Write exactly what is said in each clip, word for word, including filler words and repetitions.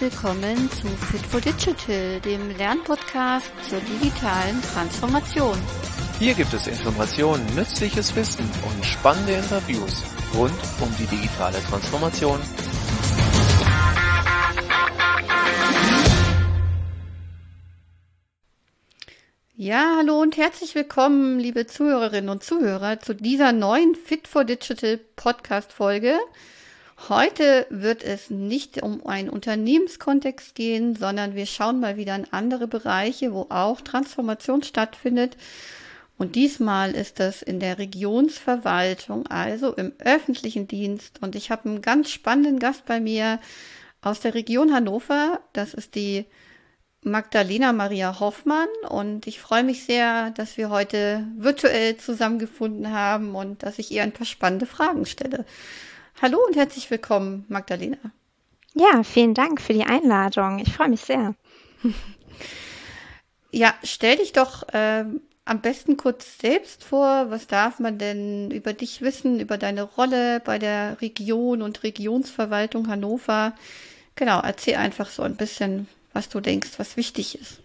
willkommen zu Fit for Digital, dem Lernpodcast zur digitalen Transformation. Hier gibt es Informationen, nützliches Wissen und spannende Interviews rund um die digitale Transformation. Ja, hallo und herzlich willkommen, liebe Zuhörerinnen und Zuhörer, zu dieser neuen Fit for Digital Podcast-Folge. Heute wird es nicht um einen Unternehmenskontext gehen, sondern wir schauen mal wieder in andere Bereiche, wo auch Transformation stattfindet. Und diesmal ist das in der Regionsverwaltung, also im öffentlichen Dienst. Und ich habe einen ganz spannenden Gast bei mir aus der Region Hannover. Das ist die Magdalena Maria Hoffmann. Und ich freue mich sehr, dass wir heute virtuell zusammengefunden haben und dass ich ihr ein paar spannende Fragen stelle. Hallo und herzlich willkommen, Magdalena. Ja, vielen Dank für die Einladung. Ich freue mich sehr. Ja, stell dich doch äh, am besten kurz selbst vor. Was darf man denn über dich wissen, über deine Rolle bei der Region und Regionsverwaltung Hannover? Genau, erzähl einfach so ein bisschen, was du denkst, was wichtig ist.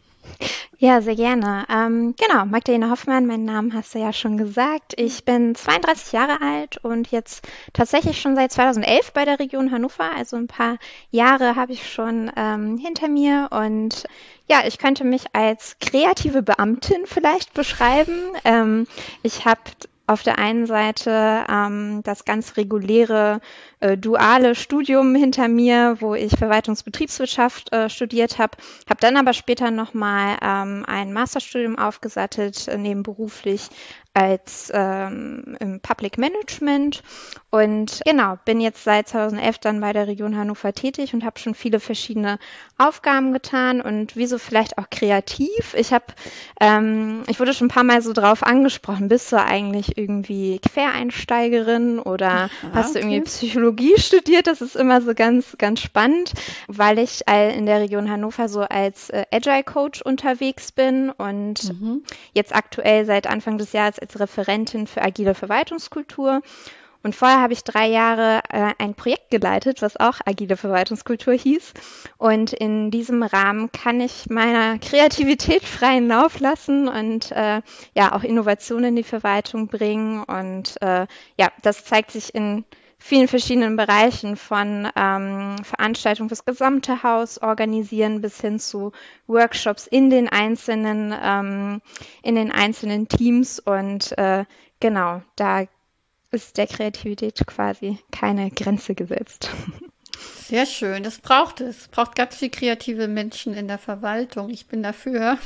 Ja, sehr gerne. Ähm, genau, Magdalena Hoffmann, meinen Namen hast du ja schon gesagt. Ich bin zweiunddreißig Jahre alt und jetzt tatsächlich schon seit zweitausendelf bei der Region Hannover. Also ein paar Jahre habe ich schon ähm, hinter mir und ja, ich könnte mich als kreative Beamtin vielleicht beschreiben. Ähm, ich habe auf der einen Seite ähm, das ganz reguläre äh, duale Studium hinter mir, wo ich Verwaltungsbetriebswirtschaft äh, studiert habe, habe dann aber später nochmal ähm, ein Masterstudium aufgesattelt, äh, nebenberuflich als ähm, im Public Management und genau, bin jetzt seit zweitausendelf dann bei der Region Hannover tätig und habe schon viele verschiedene Aufgaben getan und wieso vielleicht auch kreativ. Ich habe, ähm, ich wurde schon ein paar Mal so drauf angesprochen, bist du eigentlich irgendwie Quereinsteigerin oder Aha, hast du irgendwie okay. Psychologie studiert? Das ist immer so ganz, ganz spannend, weil ich äh, in der Region Hannover so als äh, Agile Coach unterwegs bin und Mhm. jetzt aktuell seit Anfang des Jahres als Referentin für agile Verwaltungskultur. Und vorher habe ich drei Jahre äh, ein Projekt geleitet, was auch agile Verwaltungskultur hieß. Und in diesem Rahmen kann ich meiner Kreativität freien Lauf lassen und äh, ja auch Innovationen in die Verwaltung bringen. Und äh, ja, das zeigt sich in vielen verschiedenen Bereichen von ähm, Veranstaltungen fürs gesamte Haus organisieren bis hin zu Workshops in den einzelnen ähm, in den einzelnen Teams und äh, genau, da ist der Kreativität quasi keine Grenze gesetzt. Sehr schön, das braucht es. Es braucht ganz viel kreative Menschen in der Verwaltung. Ich bin dafür.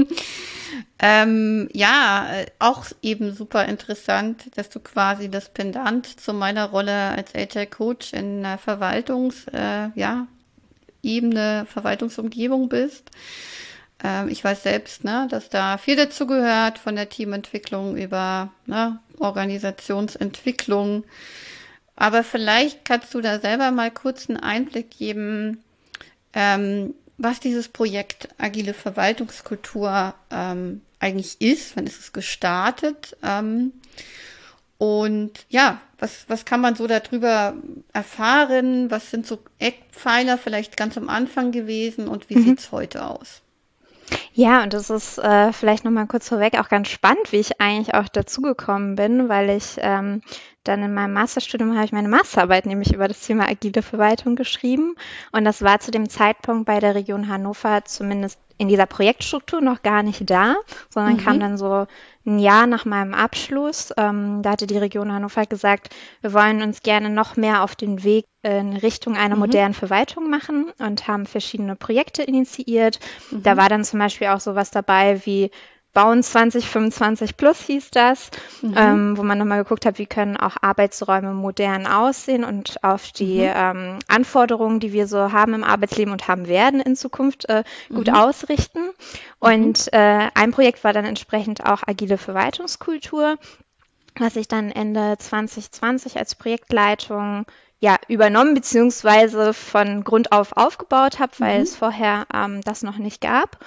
ähm, ja, äh, auch eben super interessant, dass du quasi das Pendant zu meiner Rolle als Agile Coach in der Verwaltungs, äh, ja, Ebene, Verwaltungsumgebung bist. Ähm, ich weiß selbst, ne, dass da viel dazu gehört, von der Teamentwicklung über ne, Organisationsentwicklung. Aber vielleicht kannst du da selber mal kurz einen Einblick geben, ähm, was dieses Projekt Agile Verwaltungskultur ähm, eigentlich ist, wann ist es gestartet ähm, und ja, was, was kann man so darüber erfahren, was sind so Eckpfeiler vielleicht ganz am Anfang gewesen und wie Mhm. sieht's heute aus? Ja, und das ist äh, vielleicht nochmal kurz vorweg auch ganz spannend, wie ich eigentlich auch dazugekommen bin, weil ich ähm, dann in meinem Masterstudium habe ich meine Masterarbeit nämlich über das Thema agile Verwaltung geschrieben. Und das war zu dem Zeitpunkt bei der Region Hannover zumindest in dieser Projektstruktur noch gar nicht da, sondern kam Mhm. dann so ein Jahr nach meinem Abschluss. Ähm, da hatte die Region Hannover gesagt, wir wollen uns gerne noch mehr auf den Weg in Richtung einer Mhm. modernen Verwaltung machen und haben verschiedene Projekte initiiert. Da Mhm. war dann zum Beispiel auch sowas dabei wie Bauen zwanzig fünfundzwanzig plus hieß das, Mhm. ähm, wo man nochmal geguckt hat, wie können auch Arbeitsräume modern aussehen und auf die Mhm. ähm, Anforderungen, die wir so haben im Arbeitsleben und haben werden in Zukunft, äh, gut Mhm. ausrichten. Mhm. Und äh, ein Projekt war dann entsprechend auch agile Verwaltungskultur, was ich dann Ende zwanzig zwanzig als Projektleitung ja, übernommen beziehungsweise von Grund auf aufgebaut habe, weil Mhm. es vorher ähm, das noch nicht gab.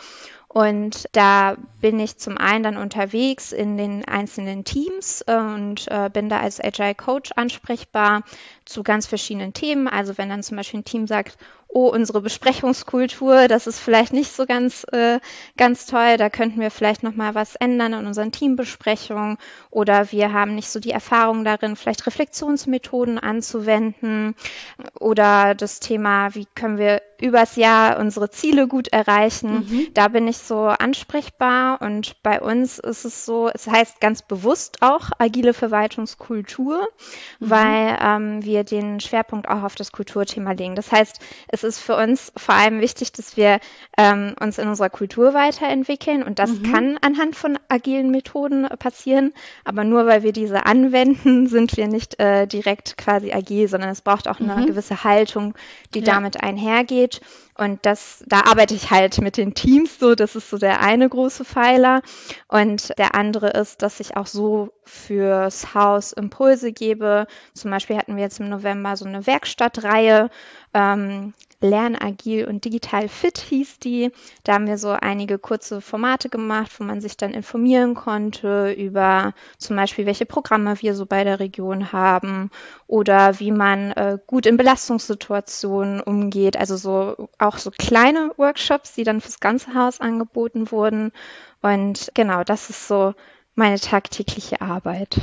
Und da bin ich zum einen dann unterwegs in den einzelnen Teams und äh, bin da als Agile Coach ansprechbar zu ganz verschiedenen Themen. Also wenn dann zum Beispiel ein Team sagt, oh, unsere Besprechungskultur, das ist vielleicht nicht so ganz, äh, ganz toll, da könnten wir vielleicht nochmal was ändern in unseren Teambesprechungen, oder wir haben nicht so die Erfahrung darin, vielleicht Reflexionsmethoden anzuwenden, oder das Thema, wie können wir übers Jahr unsere Ziele gut erreichen. Mhm. Da bin ich so ansprechbar, und bei uns ist es so, es heißt ganz bewusst auch agile Verwaltungskultur, mhm. weil ähm, wir den Schwerpunkt auch auf das Kulturthema legen. Das heißt, es ist für uns vor allem wichtig, dass wir ähm, uns in unserer Kultur weiterentwickeln, und das mhm. kann anhand von agilen Methoden passieren, aber nur weil wir diese anwenden, sind wir nicht äh, direkt quasi agil, sondern es braucht auch eine mhm. gewisse Haltung, die ja. damit einhergeht. Und das, da arbeite ich halt mit den Teams so, das ist so der eine große Pfeiler. Und der andere ist, dass ich auch so fürs Haus Impulse gebe. Zum Beispiel hatten wir jetzt im November so eine Werkstattreihe, ähm, Lern agil und digital fit hieß die. Da haben wir so einige kurze Formate gemacht, wo man sich dann informieren konnte über zum Beispiel, welche Programme wir so bei der Region haben oder wie man äh, gut in Belastungssituationen umgeht. Also so auch so kleine Workshops, die dann fürs ganze Haus angeboten wurden. Und genau, das ist so meine tagtägliche Arbeit.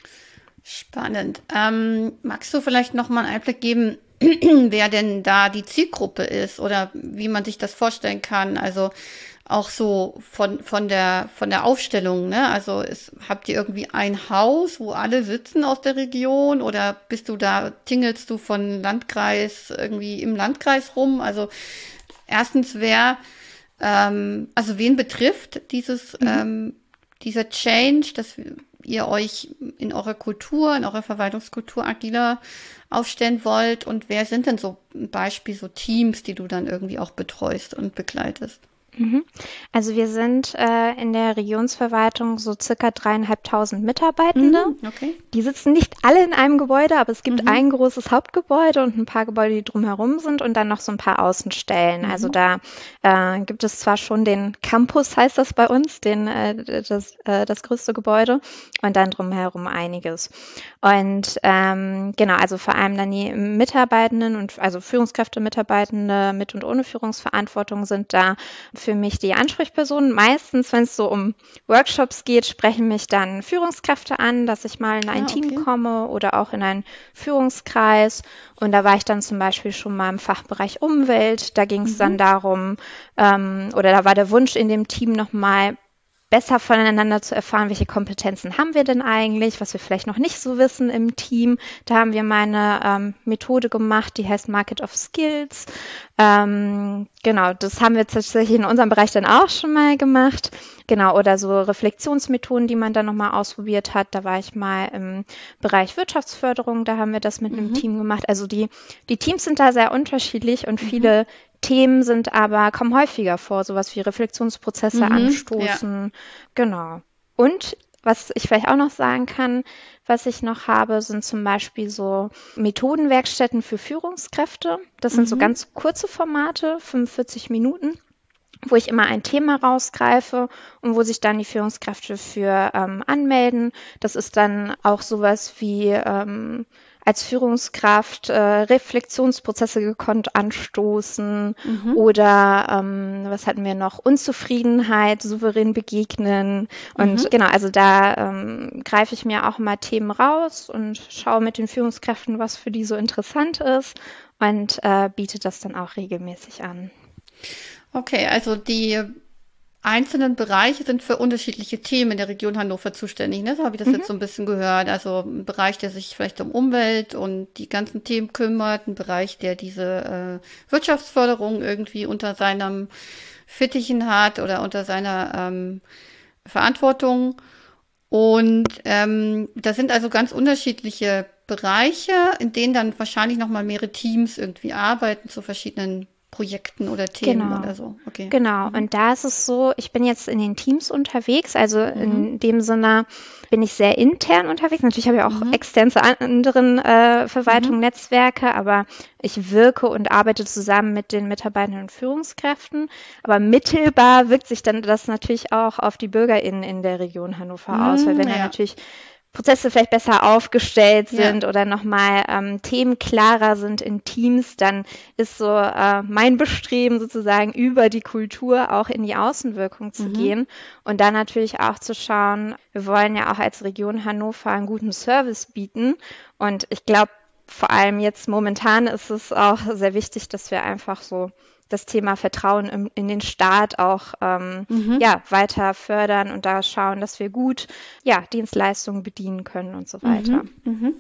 Spannend. Ähm, magst du vielleicht noch mal einen Einblick geben, wer denn da die Zielgruppe ist oder wie man sich das vorstellen kann? Also auch so von, von der, von der Aufstellung, ne? Also ist, habt ihr irgendwie ein Haus, wo alle sitzen aus der Region, oder bist du da, tingelst du von Landkreis irgendwie im Landkreis rum? Also erstens, wer, ähm, also wen betrifft dieses, mhm. ähm, dieser Change, dass ihr euch in eurer Kultur, in eurer Verwaltungskultur agiler aufstellen wollt, und wer sind denn so ein Beispiel, so Teams, die du dann irgendwie auch betreust und begleitest? Also wir sind äh, in der Regionsverwaltung so circa dreieinhalbtausend Mitarbeitende. Mhm, okay. Die sitzen nicht alle in einem Gebäude, aber es gibt mhm. ein großes Hauptgebäude und ein paar Gebäude, die drumherum sind, und dann noch so ein paar Außenstellen. Mhm. Also da äh, gibt es zwar schon den Campus, heißt das bei uns, den äh, das, äh, das größte Gebäude, und dann drumherum einiges. Und ähm, genau, also vor allem dann die Mitarbeitenden und also Führungskräfte, Mitarbeitende mit und ohne Führungsverantwortung sind da für mich die Ansprechpersonen. Meistens, wenn es so um Workshops geht, sprechen mich dann Führungskräfte an, dass ich mal in ein ah, okay. Team komme oder auch in einen Führungskreis. Und da war ich dann zum Beispiel schon mal im Fachbereich Umwelt. Da ging es mhm. dann darum, ähm, oder da war der Wunsch in dem Team nochmal besser voneinander zu erfahren, welche Kompetenzen haben wir denn eigentlich, was wir vielleicht noch nicht so wissen im Team. Da haben wir mal eine ähm, Methode gemacht, die heißt Market of Skills. Ähm, genau, das haben wir tatsächlich in unserem Bereich dann auch schon mal gemacht. Genau, oder so Reflexionsmethoden, die man dann nochmal ausprobiert hat. Da war ich mal im Bereich Wirtschaftsförderung, da haben wir das mit mhm. einem Team gemacht. Also die, die Teams sind da sehr unterschiedlich, und mhm. viele Themen sind aber, kommen häufiger vor, sowas wie Reflexionsprozesse mhm, anstoßen. Ja. Genau. Und was ich vielleicht auch noch sagen kann, was ich noch habe, sind zum Beispiel so Methodenwerkstätten für Führungskräfte. Das sind mhm. so ganz kurze Formate, fünfundvierzig Minuten, wo ich immer ein Thema rausgreife und wo sich dann die Führungskräfte für ähm, anmelden. Das ist dann auch sowas wie ähm, als Führungskraft äh, Reflexionsprozesse gekonnt anstoßen mhm. oder ähm, was hatten wir noch? Unzufriedenheit, souverän begegnen. Und mhm. genau, also da ähm, greife ich mir auch mal Themen raus und schaue mit den Führungskräften, was für die so interessant ist, und äh, biete das dann auch regelmäßig an. Okay, also die einzelnen Bereiche sind für unterschiedliche Themen in der Region Hannover zuständig. Ne? So habe ich das mhm. jetzt so ein bisschen gehört. Also ein Bereich, der sich vielleicht um Umwelt und die ganzen Themen kümmert, ein Bereich, der diese äh, Wirtschaftsförderung irgendwie unter seinem Fittichen hat oder unter seiner ähm, Verantwortung. Und ähm, das sind also ganz unterschiedliche Bereiche, in denen dann wahrscheinlich nochmal mehrere Teams irgendwie arbeiten zu verschiedenen Projekten oder Themen Genau. oder so. Okay. Genau, und da ist es so, ich bin jetzt in den Teams unterwegs, also Mhm. in dem Sinne bin ich sehr intern unterwegs. Natürlich habe ich auch Mhm. extern zu anderen äh, Mhm. Verwaltungen, Netzwerke, aber ich wirke und arbeite zusammen mit den Mitarbeitern und Führungskräften. Aber mittelbar wirkt sich dann das natürlich auch auf die BürgerInnen in der Region Hannover aus, weil Mhm, wenn da ja. natürlich Prozesse vielleicht besser aufgestellt Ja. sind oder nochmal ähm, Themen klarer sind in Teams, dann ist so äh, mein Bestreben sozusagen über die Kultur auch in die Außenwirkung zu Mhm. gehen und dann natürlich auch zu schauen, wir wollen ja auch als Region Hannover einen guten Service bieten und ich glaube, vor allem jetzt momentan ist es auch sehr wichtig, dass wir einfach so das Thema Vertrauen im, in den Staat auch ähm, Mhm. ja, weiter fördern und da schauen, dass wir gut ja, Dienstleistungen bedienen können und so weiter. Mhm. Mhm.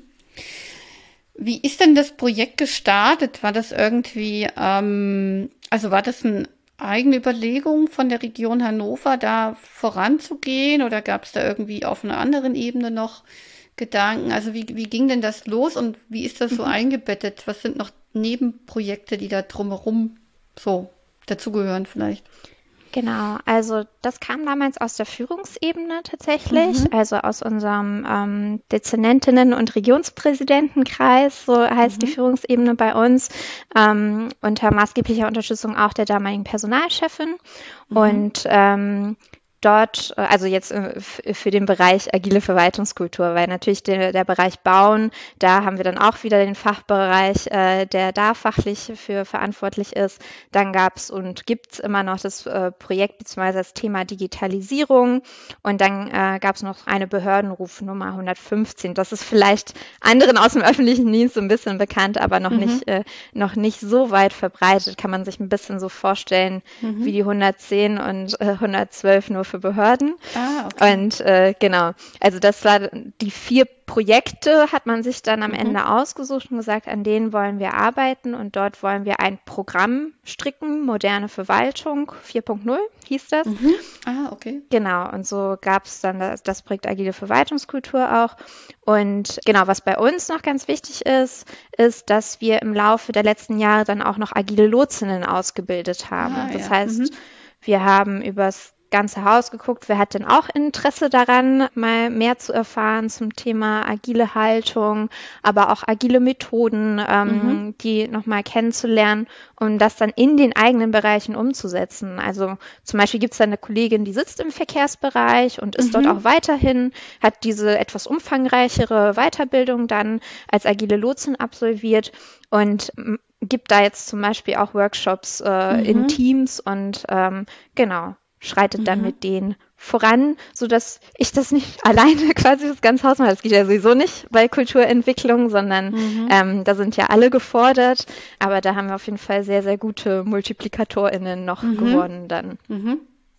Wie ist denn das Projekt gestartet? War das irgendwie, ähm, also war das eine eigene Überlegung von der Region Hannover, da voranzugehen oder gab es da irgendwie auf einer anderen Ebene noch Gedanken? Also wie, wie ging denn das los und wie ist das so Mhm. eingebettet? Was sind noch Nebenprojekte, die da drumherum so dazugehören vielleicht? Genau, also das kam damals aus der Führungsebene tatsächlich, Mhm. also aus unserem ähm, Dezernentinnen- und Regionspräsidentenkreis, so heißt die Mhm. Führungsebene bei uns, ähm, unter maßgeblicher Unterstützung auch der damaligen Personalchefin. Mhm. Und ähm, dort, äh, also jetzt äh, f- für den Bereich agile Verwaltungskultur, weil natürlich der, der Bereich Bauen, da haben wir dann auch wieder den Fachbereich, äh, der da fachlich für verantwortlich ist. Dann gab es und gibt es immer noch das äh, Projekt bzw. das Thema Digitalisierung und dann äh, gab es noch eine Behördenrufnummer hundertfünfzehn. Das ist vielleicht anderen aus dem öffentlichen Dienst so ein bisschen bekannt, aber noch Mhm. nicht, äh, noch nicht so weit verbreitet. Kann man sich ein bisschen so vorstellen wie Mhm. die hundertzehn und äh, hundertzwölf nur für Behörden. Ah, okay. Und äh, genau, also das war die vier Projekte, hat man sich dann am Mhm. Ende ausgesucht und gesagt, an denen wollen wir arbeiten und dort wollen wir ein Programm stricken, moderne Verwaltung vier Punkt null hieß das. Mhm. Ah, okay. Genau, und so gab es dann das, das Projekt Agile Verwaltungskultur auch. Und genau, was bei uns noch ganz wichtig ist, ist, dass wir im Laufe der letzten Jahre dann auch noch agile Lotsinnen ausgebildet haben. Ah, Das ja. Mhm. heißt, wir haben übers ganze Haus geguckt, wer hat denn auch Interesse daran, mal mehr zu erfahren zum Thema agile Haltung, aber auch agile Methoden, Mhm. ähm, die nochmal kennenzulernen, um das dann in den eigenen Bereichen umzusetzen. Also zum Beispiel gibt es da eine Kollegin, die sitzt im Verkehrsbereich und ist dort Mhm. auch weiterhin, hat diese etwas umfangreichere Weiterbildung dann als agile Lotsin absolviert und m, gibt da jetzt zum Beispiel auch Workshops äh, in Mhm. Teams und ähm, genau, schreitet dann Mhm. mit denen voran, sodass ich das nicht alleine quasi das ganze Haus mache. Das geht ja sowieso nicht bei Kulturentwicklung, sondern Mhm. ähm, da sind ja alle gefordert. Aber da haben wir auf jeden Fall sehr, sehr gute MultiplikatorInnen noch Mhm. gewonnen dann. Mhm.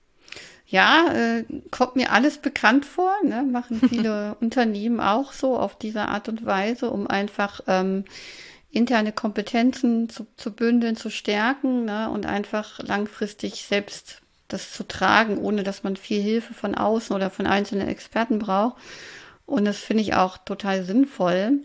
Ja, äh, kommt mir alles bekannt vor, ne? Machen viele Unternehmen auch so auf diese Art und Weise, um einfach ähm, interne Kompetenzen zu, zu bündeln, zu stärken, ne? Und einfach langfristig selbst das zu tragen, ohne dass man viel Hilfe von außen oder von einzelnen Experten braucht. Und das finde ich auch total sinnvoll.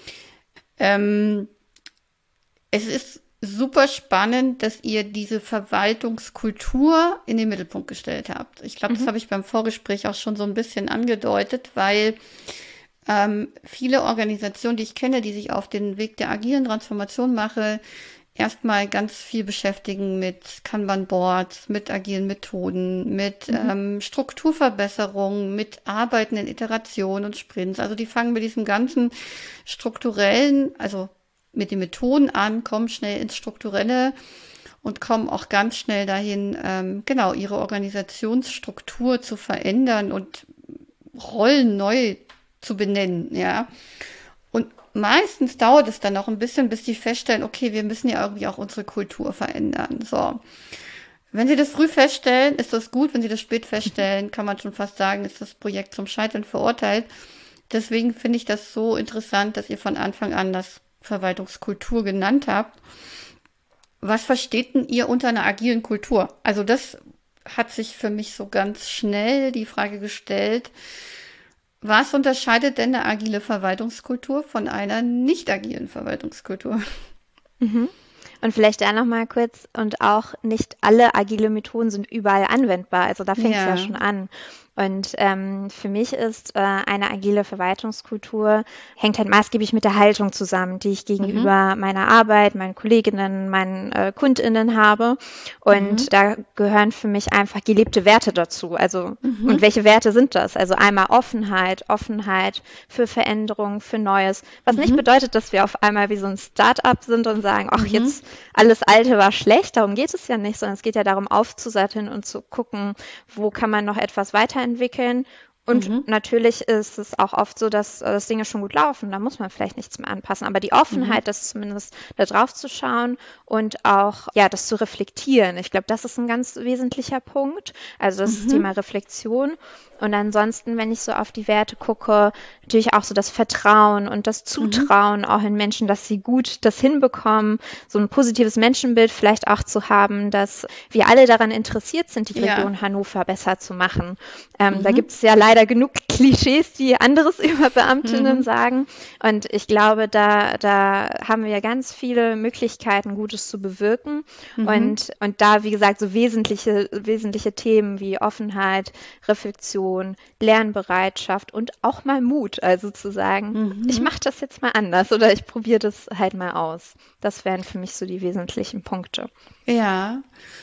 Ähm, Es ist super spannend, dass ihr diese Verwaltungskultur in den Mittelpunkt gestellt habt. Ich glaube, das Mhm. habe ich beim Vorgespräch auch schon so ein bisschen angedeutet, weil ähm, viele Organisationen, die ich kenne, die sich auf den Weg der agilen Transformation machen, erstmal ganz viel beschäftigen mit Kanban-Boards, mit agilen Methoden, mit Mhm. ähm, Strukturverbesserungen, mit Arbeiten in Iterationen und Sprints. Also die fangen mit diesem ganzen strukturellen, also mit den Methoden an, kommen schnell ins Strukturelle und kommen auch ganz schnell dahin, ähm, genau, ihre Organisationsstruktur zu verändern und Rollen neu zu benennen, ja. Und meistens dauert es dann noch ein bisschen, bis sie feststellen, okay, wir müssen ja irgendwie auch unsere Kultur verändern. So. Wenn sie das früh feststellen, ist das gut. Wenn sie das spät feststellen, kann man schon fast sagen, ist das Projekt zum Scheitern verurteilt. Deswegen finde ich das so interessant, dass ihr von Anfang an das Verwaltungskultur genannt habt. Was versteht denn ihr unter einer agilen Kultur? Also das hat sich für mich so ganz schnell die Frage gestellt, was unterscheidet denn eine agile Verwaltungskultur von einer nicht agilen Verwaltungskultur? Mhm. Und vielleicht da nochmal kurz, und auch nicht alle agile Methoden sind überall anwendbar. Also da fängt es ja Ja. schon an. Und ähm, für mich ist äh, eine agile Verwaltungskultur, hängt halt maßgeblich mit der Haltung zusammen, die ich gegenüber Mhm. meiner Arbeit, meinen Kolleginnen, meinen äh, KundInnen habe. Mhm. Und da gehören für mich einfach gelebte Werte dazu. Also, und Mhm. welche Werte sind das? Also einmal Offenheit, Offenheit für Veränderung, für Neues. Was nicht Mhm. bedeutet, dass wir auf einmal wie so ein Start-up sind und sagen, ach, Mhm. jetzt alles Alte war schlecht. Darum geht es ja nicht, sondern es geht ja darum, aufzusatteln und zu gucken, wo kann man noch etwas weiterentwickeln. Und Mhm. natürlich ist es auch oft so, dass, äh, dass Dinge schon gut laufen. Da muss man vielleicht nichts mehr anpassen. Aber die Mhm. Offenheit, das zumindest da drauf zu schauen und auch, ja, das zu reflektieren. Ich glaube, das ist ein ganz wesentlicher Punkt. Also das Thema Mhm. Reflexion. Und ansonsten, wenn ich so auf die Werte gucke, natürlich auch so das Vertrauen und das Mhm. Zutrauen auch in Menschen, dass sie gut das hinbekommen, so ein positives Menschenbild vielleicht auch zu haben, dass wir alle daran interessiert sind, die Ja. Region Hannover besser zu machen. Ähm, da gibt Mhm. es ja leider genug Klischees, die anderes über Beamtinnen Mhm. sagen. Und ich glaube, da, da haben wir ja ganz viele Möglichkeiten, Gutes zu bewirken. Mhm. Und, und da, wie gesagt, so wesentliche, wesentliche Themen wie Offenheit, Reflexion, Lernbereitschaft und auch mal Mut, also zu sagen, ich Mhm. mache das jetzt mal anders oder ich probiere das halt mal aus. Das wären für mich so die wesentlichen Punkte. Ja.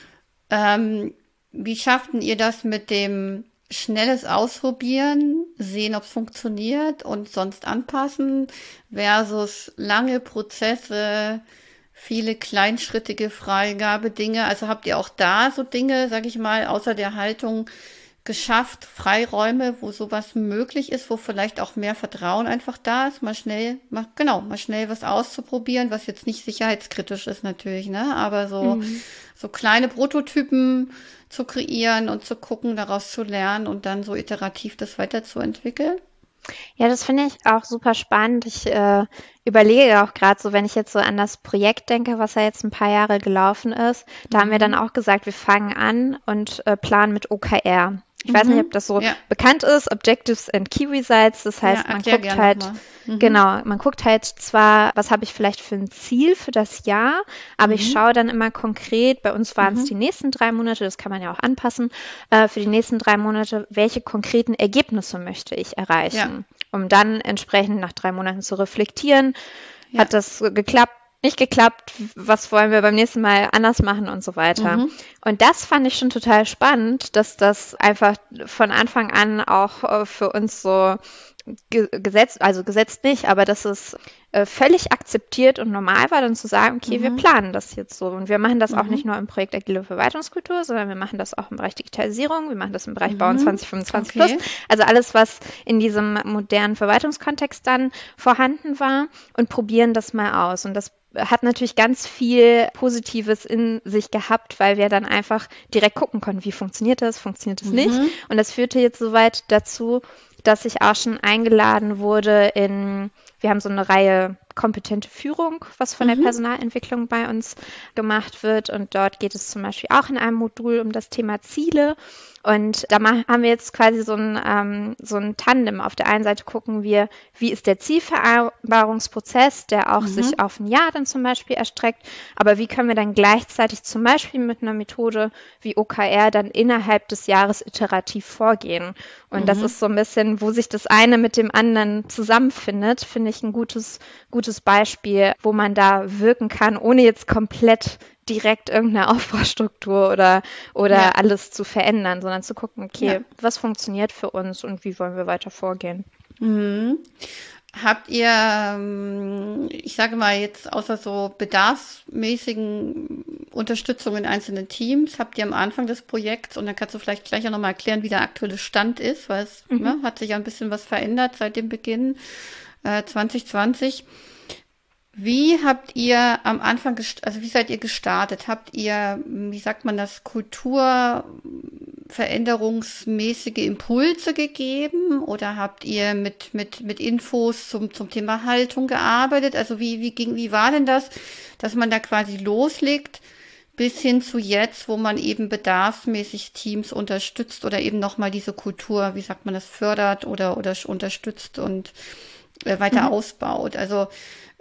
Ähm, wie schafften ihr das mit dem schnelles Ausprobieren, sehen, ob es funktioniert und sonst anpassen versus lange Prozesse, viele kleinschrittige Freigabedinge? Also habt ihr auch da so Dinge, sag ich mal, außer der Haltung geschafft, Freiräume, wo sowas möglich ist, wo vielleicht auch mehr Vertrauen einfach da ist, mal schnell, mal, genau, mal schnell was auszuprobieren, was jetzt nicht sicherheitskritisch ist natürlich, ne? Aber so, Mhm. so kleine Prototypen zu kreieren und zu gucken, daraus zu lernen und dann so iterativ das weiterzuentwickeln. Ja, das finde ich auch super spannend. Ich äh, überlege auch gerade so, wenn ich jetzt so an das Projekt denke, was ja jetzt ein paar Jahre gelaufen ist, da haben wir dann Mhm. auch gesagt, wir fangen an und äh, planen mit O K R. Ich weiß nicht, ob Mhm. das so Ja, bekannt ist, Objectives and Key Results. Das ja, heißt, man erklär guckt gern halt, nochmal. Mhm. genau, man guckt halt zwar, was habe ich vielleicht für ein Ziel für das Jahr, aber ich Mhm. schaue dann immer konkret, bei uns waren es Mhm. die nächsten drei Monate, das kann man ja auch anpassen, äh, für die nächsten drei Monate, welche konkreten Ergebnisse möchte ich Ja, erreichen, um dann entsprechend nach drei Monaten zu reflektieren, ja. hat das geklappt, nicht geklappt, was wollen wir beim nächsten Mal anders machen und so weiter. Mhm. Und das fand ich schon total spannend, dass das einfach von Anfang an auch äh, für uns so ge gesetzt, also gesetzt nicht, aber dass es äh, völlig akzeptiert und normal war, dann zu sagen, okay, wir Mhm. planen das jetzt so. Und wir machen das auch Mhm. nicht nur im Projekt Agile Verwaltungskultur, sondern wir machen das auch im Bereich Digitalisierung, wir machen das im Bereich Bauen Mhm. zwanzig fünfundzwanzig plus. Okay. Also alles, was in diesem modernen Verwaltungskontext dann vorhanden war und probieren das mal aus. Und das hat natürlich ganz viel Positives in sich gehabt, weil wir dann einfach direkt gucken konnten, wie funktioniert das, funktioniert es nicht. Mhm. Und das führte jetzt soweit dazu, dass ich auch schon eingeladen wurde in, wir haben so eine Reihe kompetente Führung, was von der Mhm. Personalentwicklung bei uns gemacht wird. Und dort geht es zum Beispiel auch in einem Modul um das Thema Ziele. Und da haben wir jetzt quasi so ein, ähm, so ein Tandem. Auf der einen Seite gucken wir, wie ist der Zielvereinbarungsprozess, der auch sich Mhm. auf ein Jahr dann zum Beispiel erstreckt. Aber wie können wir dann gleichzeitig zum Beispiel mit einer Methode wie O K R dann innerhalb des Jahres iterativ vorgehen? Und das Mhm. ist so ein bisschen, wo sich das eine mit dem anderen zusammenfindet, finde ich ein gutes, gutes Beispiel, wo man da wirken kann, ohne jetzt komplett direkt irgendeine Aufbaustruktur oder, Ja, oder alles zu verändern, sondern zu gucken, ja. okay, was funktioniert für uns und wie wollen wir weiter vorgehen. Mhm. Habt ihr, ähm, ich sage mal jetzt außer so bedarfsmäßigen Unterstützung in einzelnen Teams, habt ihr am Anfang des Projekts, und dann kannst du vielleicht gleich auch nochmal erklären, wie der aktuelle Stand ist, weil es Mhm. ne, hat sich ja ein bisschen was verändert seit dem Beginn äh, zwanzig zwanzig. Wie habt ihr am Anfang, gest- also wie seid ihr gestartet? Habt ihr, wie sagt man das, kulturveränderungsmäßige Impulse gegeben oder habt ihr mit, mit, mit Infos zum, zum Thema Haltung gearbeitet? Also wie, wie ging, wie war denn das, dass man da quasi loslegt bis hin zu jetzt, wo man eben bedarfsmäßig Teams unterstützt oder eben nochmal diese Kultur, wie sagt man das, fördert oder, oder unterstützt und äh, weiter Mhm. ausbaut? Also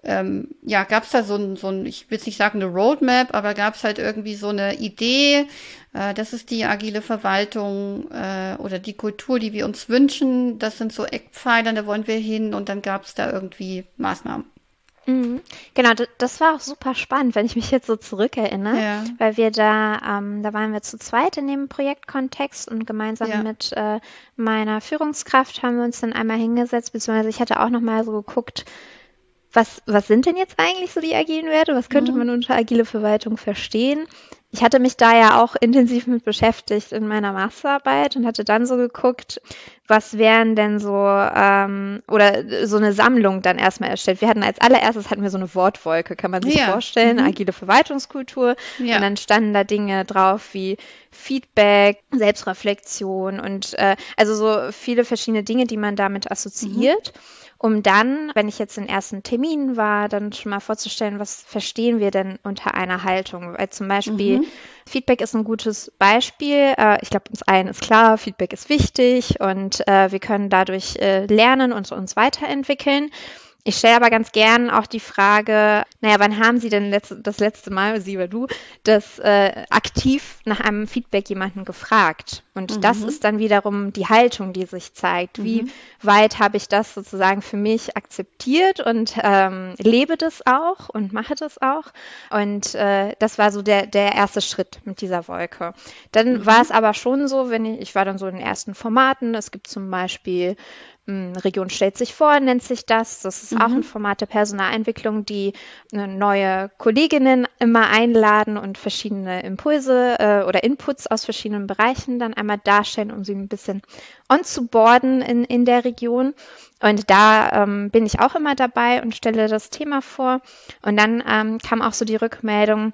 ähm, ja, gab es da so ein, so ein, ich will jetzt nicht sagen eine Roadmap, aber gab es halt irgendwie so eine Idee, äh, das ist die agile Verwaltung äh, oder die Kultur, die wir uns wünschen, das sind so Eckpfeiler, da wollen wir hin und dann gab es da irgendwie Maßnahmen. Mhm. Genau, d- das war auch super spannend, wenn ich mich jetzt so zurückerinnere, Ja, weil wir da, ähm, da waren wir zu zweit in dem Projektkontext und gemeinsam ja. mit äh, meiner Führungskraft haben wir uns dann einmal hingesetzt, beziehungsweise ich hatte auch nochmal so geguckt, was, was sind denn jetzt eigentlich so die agilen Werte? Was könnte man Mhm. unter agile Verwaltung verstehen? Ich hatte mich da ja auch intensiv mit beschäftigt in meiner Masterarbeit und hatte dann so geguckt, was wären denn so, ähm, oder so eine Sammlung dann erstmal erstellt. Wir hatten als allererstes hatten wir so eine Wortwolke, kann man sich Ja, vorstellen, mhm. agile Verwaltungskultur. Und Ja, dann standen da Dinge drauf wie Feedback, Selbstreflexion und äh, also so viele verschiedene Dinge, die man damit mhm. assoziiert, um dann, wenn ich jetzt in ersten Terminen war, dann schon mal vorzustellen, was verstehen wir denn unter einer Haltung? Weil zum Beispiel Mhm. Feedback ist ein gutes Beispiel. Äh, ich glaube, uns allen ist klar, Feedback ist wichtig und äh, wir können dadurch äh, lernen und uns weiterentwickeln. Ich stelle aber ganz gern auch die Frage, naja, wann haben Sie denn letzt, das letzte Mal, Sie oder du, das äh, aktiv nach einem Feedback jemanden gefragt? Und das Mhm. ist dann wiederum die Haltung, die sich zeigt. Wie Mhm. weit habe ich das sozusagen für mich akzeptiert und ähm, lebe das auch und mache das auch? Und äh, das war so der, der erste Schritt mit dieser Wolke. Dann war es Mhm. aber schon so, wenn ich, ich war dann so in den ersten Formaten, es gibt zum Beispiel ähm, Region stellt sich vor, nennt sich das. Das ist auch ein Mhm. Format der Personalentwicklung, die äh, neue Kolleginnen immer einladen und verschiedene Impulse äh, oder Inputs aus verschiedenen Bereichen dann einmal darstellen, um sie ein bisschen onzuboarden in, in der Region. Und da ähm, bin ich auch immer dabei und stelle das Thema vor. Und dann ähm, kam auch so die Rückmeldung,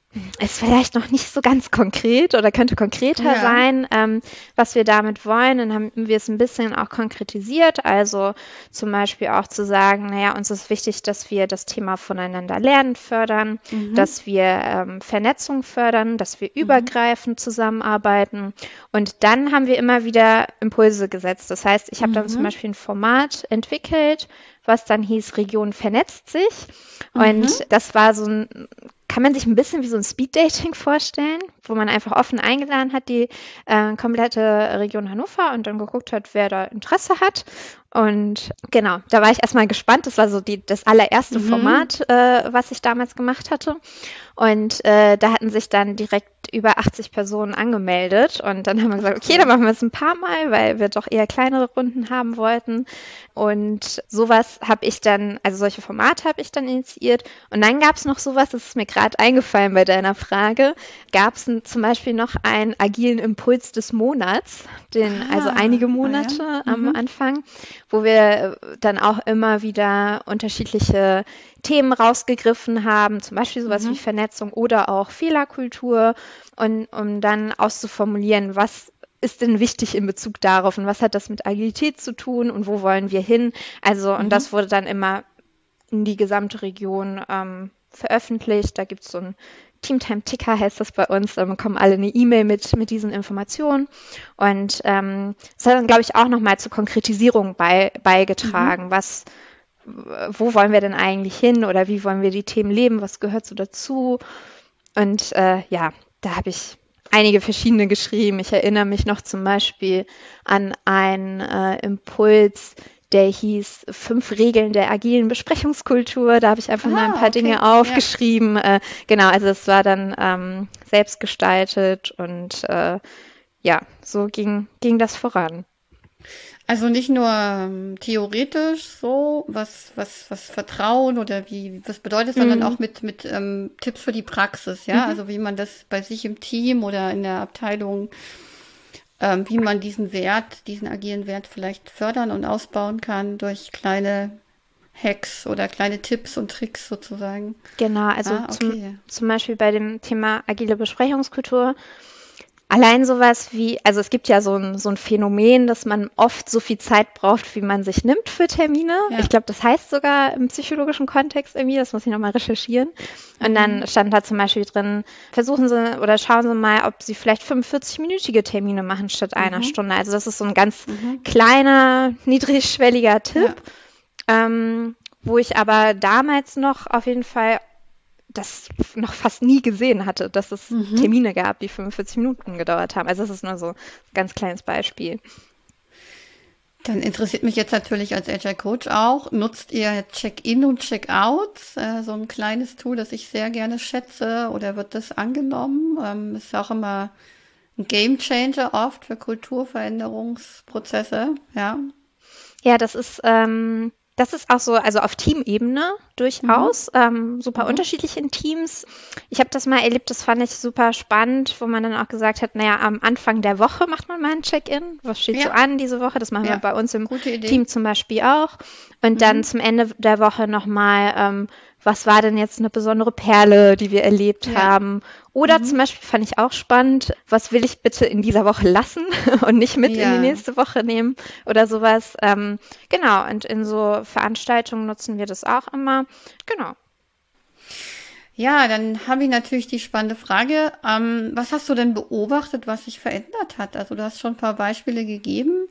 ist vielleicht noch nicht so ganz konkret oder könnte konkreter Ja. sein, ähm, was wir damit wollen. Dann haben wir es ein bisschen auch konkretisiert. Also zum Beispiel auch zu sagen, naja, uns ist wichtig, dass wir das Thema voneinander lernen fördern, Mhm. dass wir ähm, Vernetzung fördern, dass wir Mhm. übergreifend zusammenarbeiten. Und dann haben wir immer wieder Impulse gesetzt. Das heißt, ich habe dann zum Mhm. Beispiel ein Format entwickelt, was dann hieß Region vernetzt sich. Mhm. Und das war so ein, kann man sich ein bisschen wie so ein Speed-Dating vorstellen, wo man einfach offen eingeladen hat, die äh, komplette Region Hannover und dann geguckt hat, wer da Interesse hat. Und genau, da war ich erstmal gespannt. Das war so die, das allererste Mhm. Format, äh, was ich damals gemacht hatte. Und äh, da hatten sich dann direkt über achtzig Personen angemeldet. Und dann haben wir Ach, gesagt, okay, dann toll. machen wir es ein paar Mal, weil wir doch eher kleinere Runden haben wollten. Und sowas habe ich dann, also solche Formate habe ich dann initiiert. Und dann gab es noch sowas, das ist mir gerade eingefallen bei deiner Frage, gab es zum Beispiel noch einen agilen Impuls des Monats, den, also einige Ah, ah ja. Monate am Mhm. Anfang, wo wir dann auch immer wieder unterschiedliche Themen rausgegriffen haben, zum Beispiel sowas wie Mhm. Vernetzung oder auch Fehlerkultur, und um dann auszuformulieren, was ist denn wichtig in Bezug darauf und was hat das mit Agilität zu tun und wo wollen wir hin? Also, und Mhm. das wurde dann immer in die gesamte Region ähm, veröffentlicht. Da gibt es so einen Teamtime-Ticker, heißt das bei uns. Da bekommen alle eine E-Mail mit, mit diesen Informationen. Und ähm, das hat dann, glaube ich, auch nochmal zur Konkretisierung bei, Mhm. beigetragen. Was, wo wollen wir denn eigentlich hin oder wie wollen wir die Themen leben? Was gehört so dazu? Und äh, ja, da habe ich einige verschiedene geschrieben. Ich erinnere mich noch zum Beispiel an einen äh, Impuls, der hieß Fünf Regeln der agilen Besprechungskultur. Da habe ich einfach mal ein Ah, paar okay. Dinge Ja. aufgeschrieben. Äh, genau, also es war dann ähm, selbst gestaltet und äh, ja, so ging, ging das voran. Also nicht nur ähm, theoretisch so, was, was, was Vertrauen oder wie, was bedeutet, sondern Mm, auch mit, mit ähm, Tipps für die Praxis, ja. mhm. Also wie man das bei sich im Team oder in der Abteilung, ähm, wie man diesen Wert, diesen agilen Wert vielleicht fördern und ausbauen kann durch kleine Hacks oder kleine Tipps und Tricks sozusagen. Genau, also Ah, zum, okay. zum Beispiel bei dem Thema agile Besprechungskultur. Allein sowas wie, also es gibt ja so ein, so ein Phänomen, dass man oft so viel Zeit braucht, wie man sich nimmt für Termine. Ich Ja. glaube, das heißt sogar im psychologischen Kontext irgendwie, das muss ich nochmal recherchieren. Und Mhm. dann stand da zum Beispiel drin, versuchen Sie oder schauen Sie mal, ob Sie vielleicht fünfundvierzig-minütige Termine machen statt einer Mhm. Stunde. Also das ist so ein ganz Mhm. kleiner, niedrigschwelliger Tipp. Ja. Ähm, wo ich aber damals noch auf jeden Fall das noch fast nie gesehen hatte, dass es mhm. Termine gab, die fünfundvierzig Minuten gedauert haben. Also das ist nur so ein ganz kleines Beispiel. Dann interessiert mich jetzt natürlich als Agile Coach auch, nutzt ihr Check-in und Check-out, äh, so ein kleines Tool, das ich sehr gerne schätze, oder wird das angenommen? Ähm, ist ja auch immer ein Game Changer oft für Kulturveränderungsprozesse, ja. Ja, das ist, ähm, das ist auch so, also auf Teamebene durchaus, mhm. ähm, super mhm. unterschiedlich in Teams. Ich habe das mal erlebt, das fand ich super spannend, wo man dann auch gesagt hat, naja, am Anfang der Woche macht man mal ein Check-in. Was steht ja. so an diese Woche? Das machen ja. wir bei uns im Team zum Beispiel auch. Und mhm. dann zum Ende der Woche nochmal, ähm, was war denn jetzt eine besondere Perle, die wir erlebt ja. haben? Oder mhm. zum Beispiel fand ich auch spannend, was will ich bitte in dieser Woche lassen und nicht mit ja. in die nächste Woche nehmen oder sowas. Ähm, genau, und in so Veranstaltungen nutzen wir das auch immer. Genau. Ja, dann habe ich natürlich die spannende Frage. Ähm, was hast du denn beobachtet, was sich verändert hat? Also du hast schon ein paar Beispiele gegeben.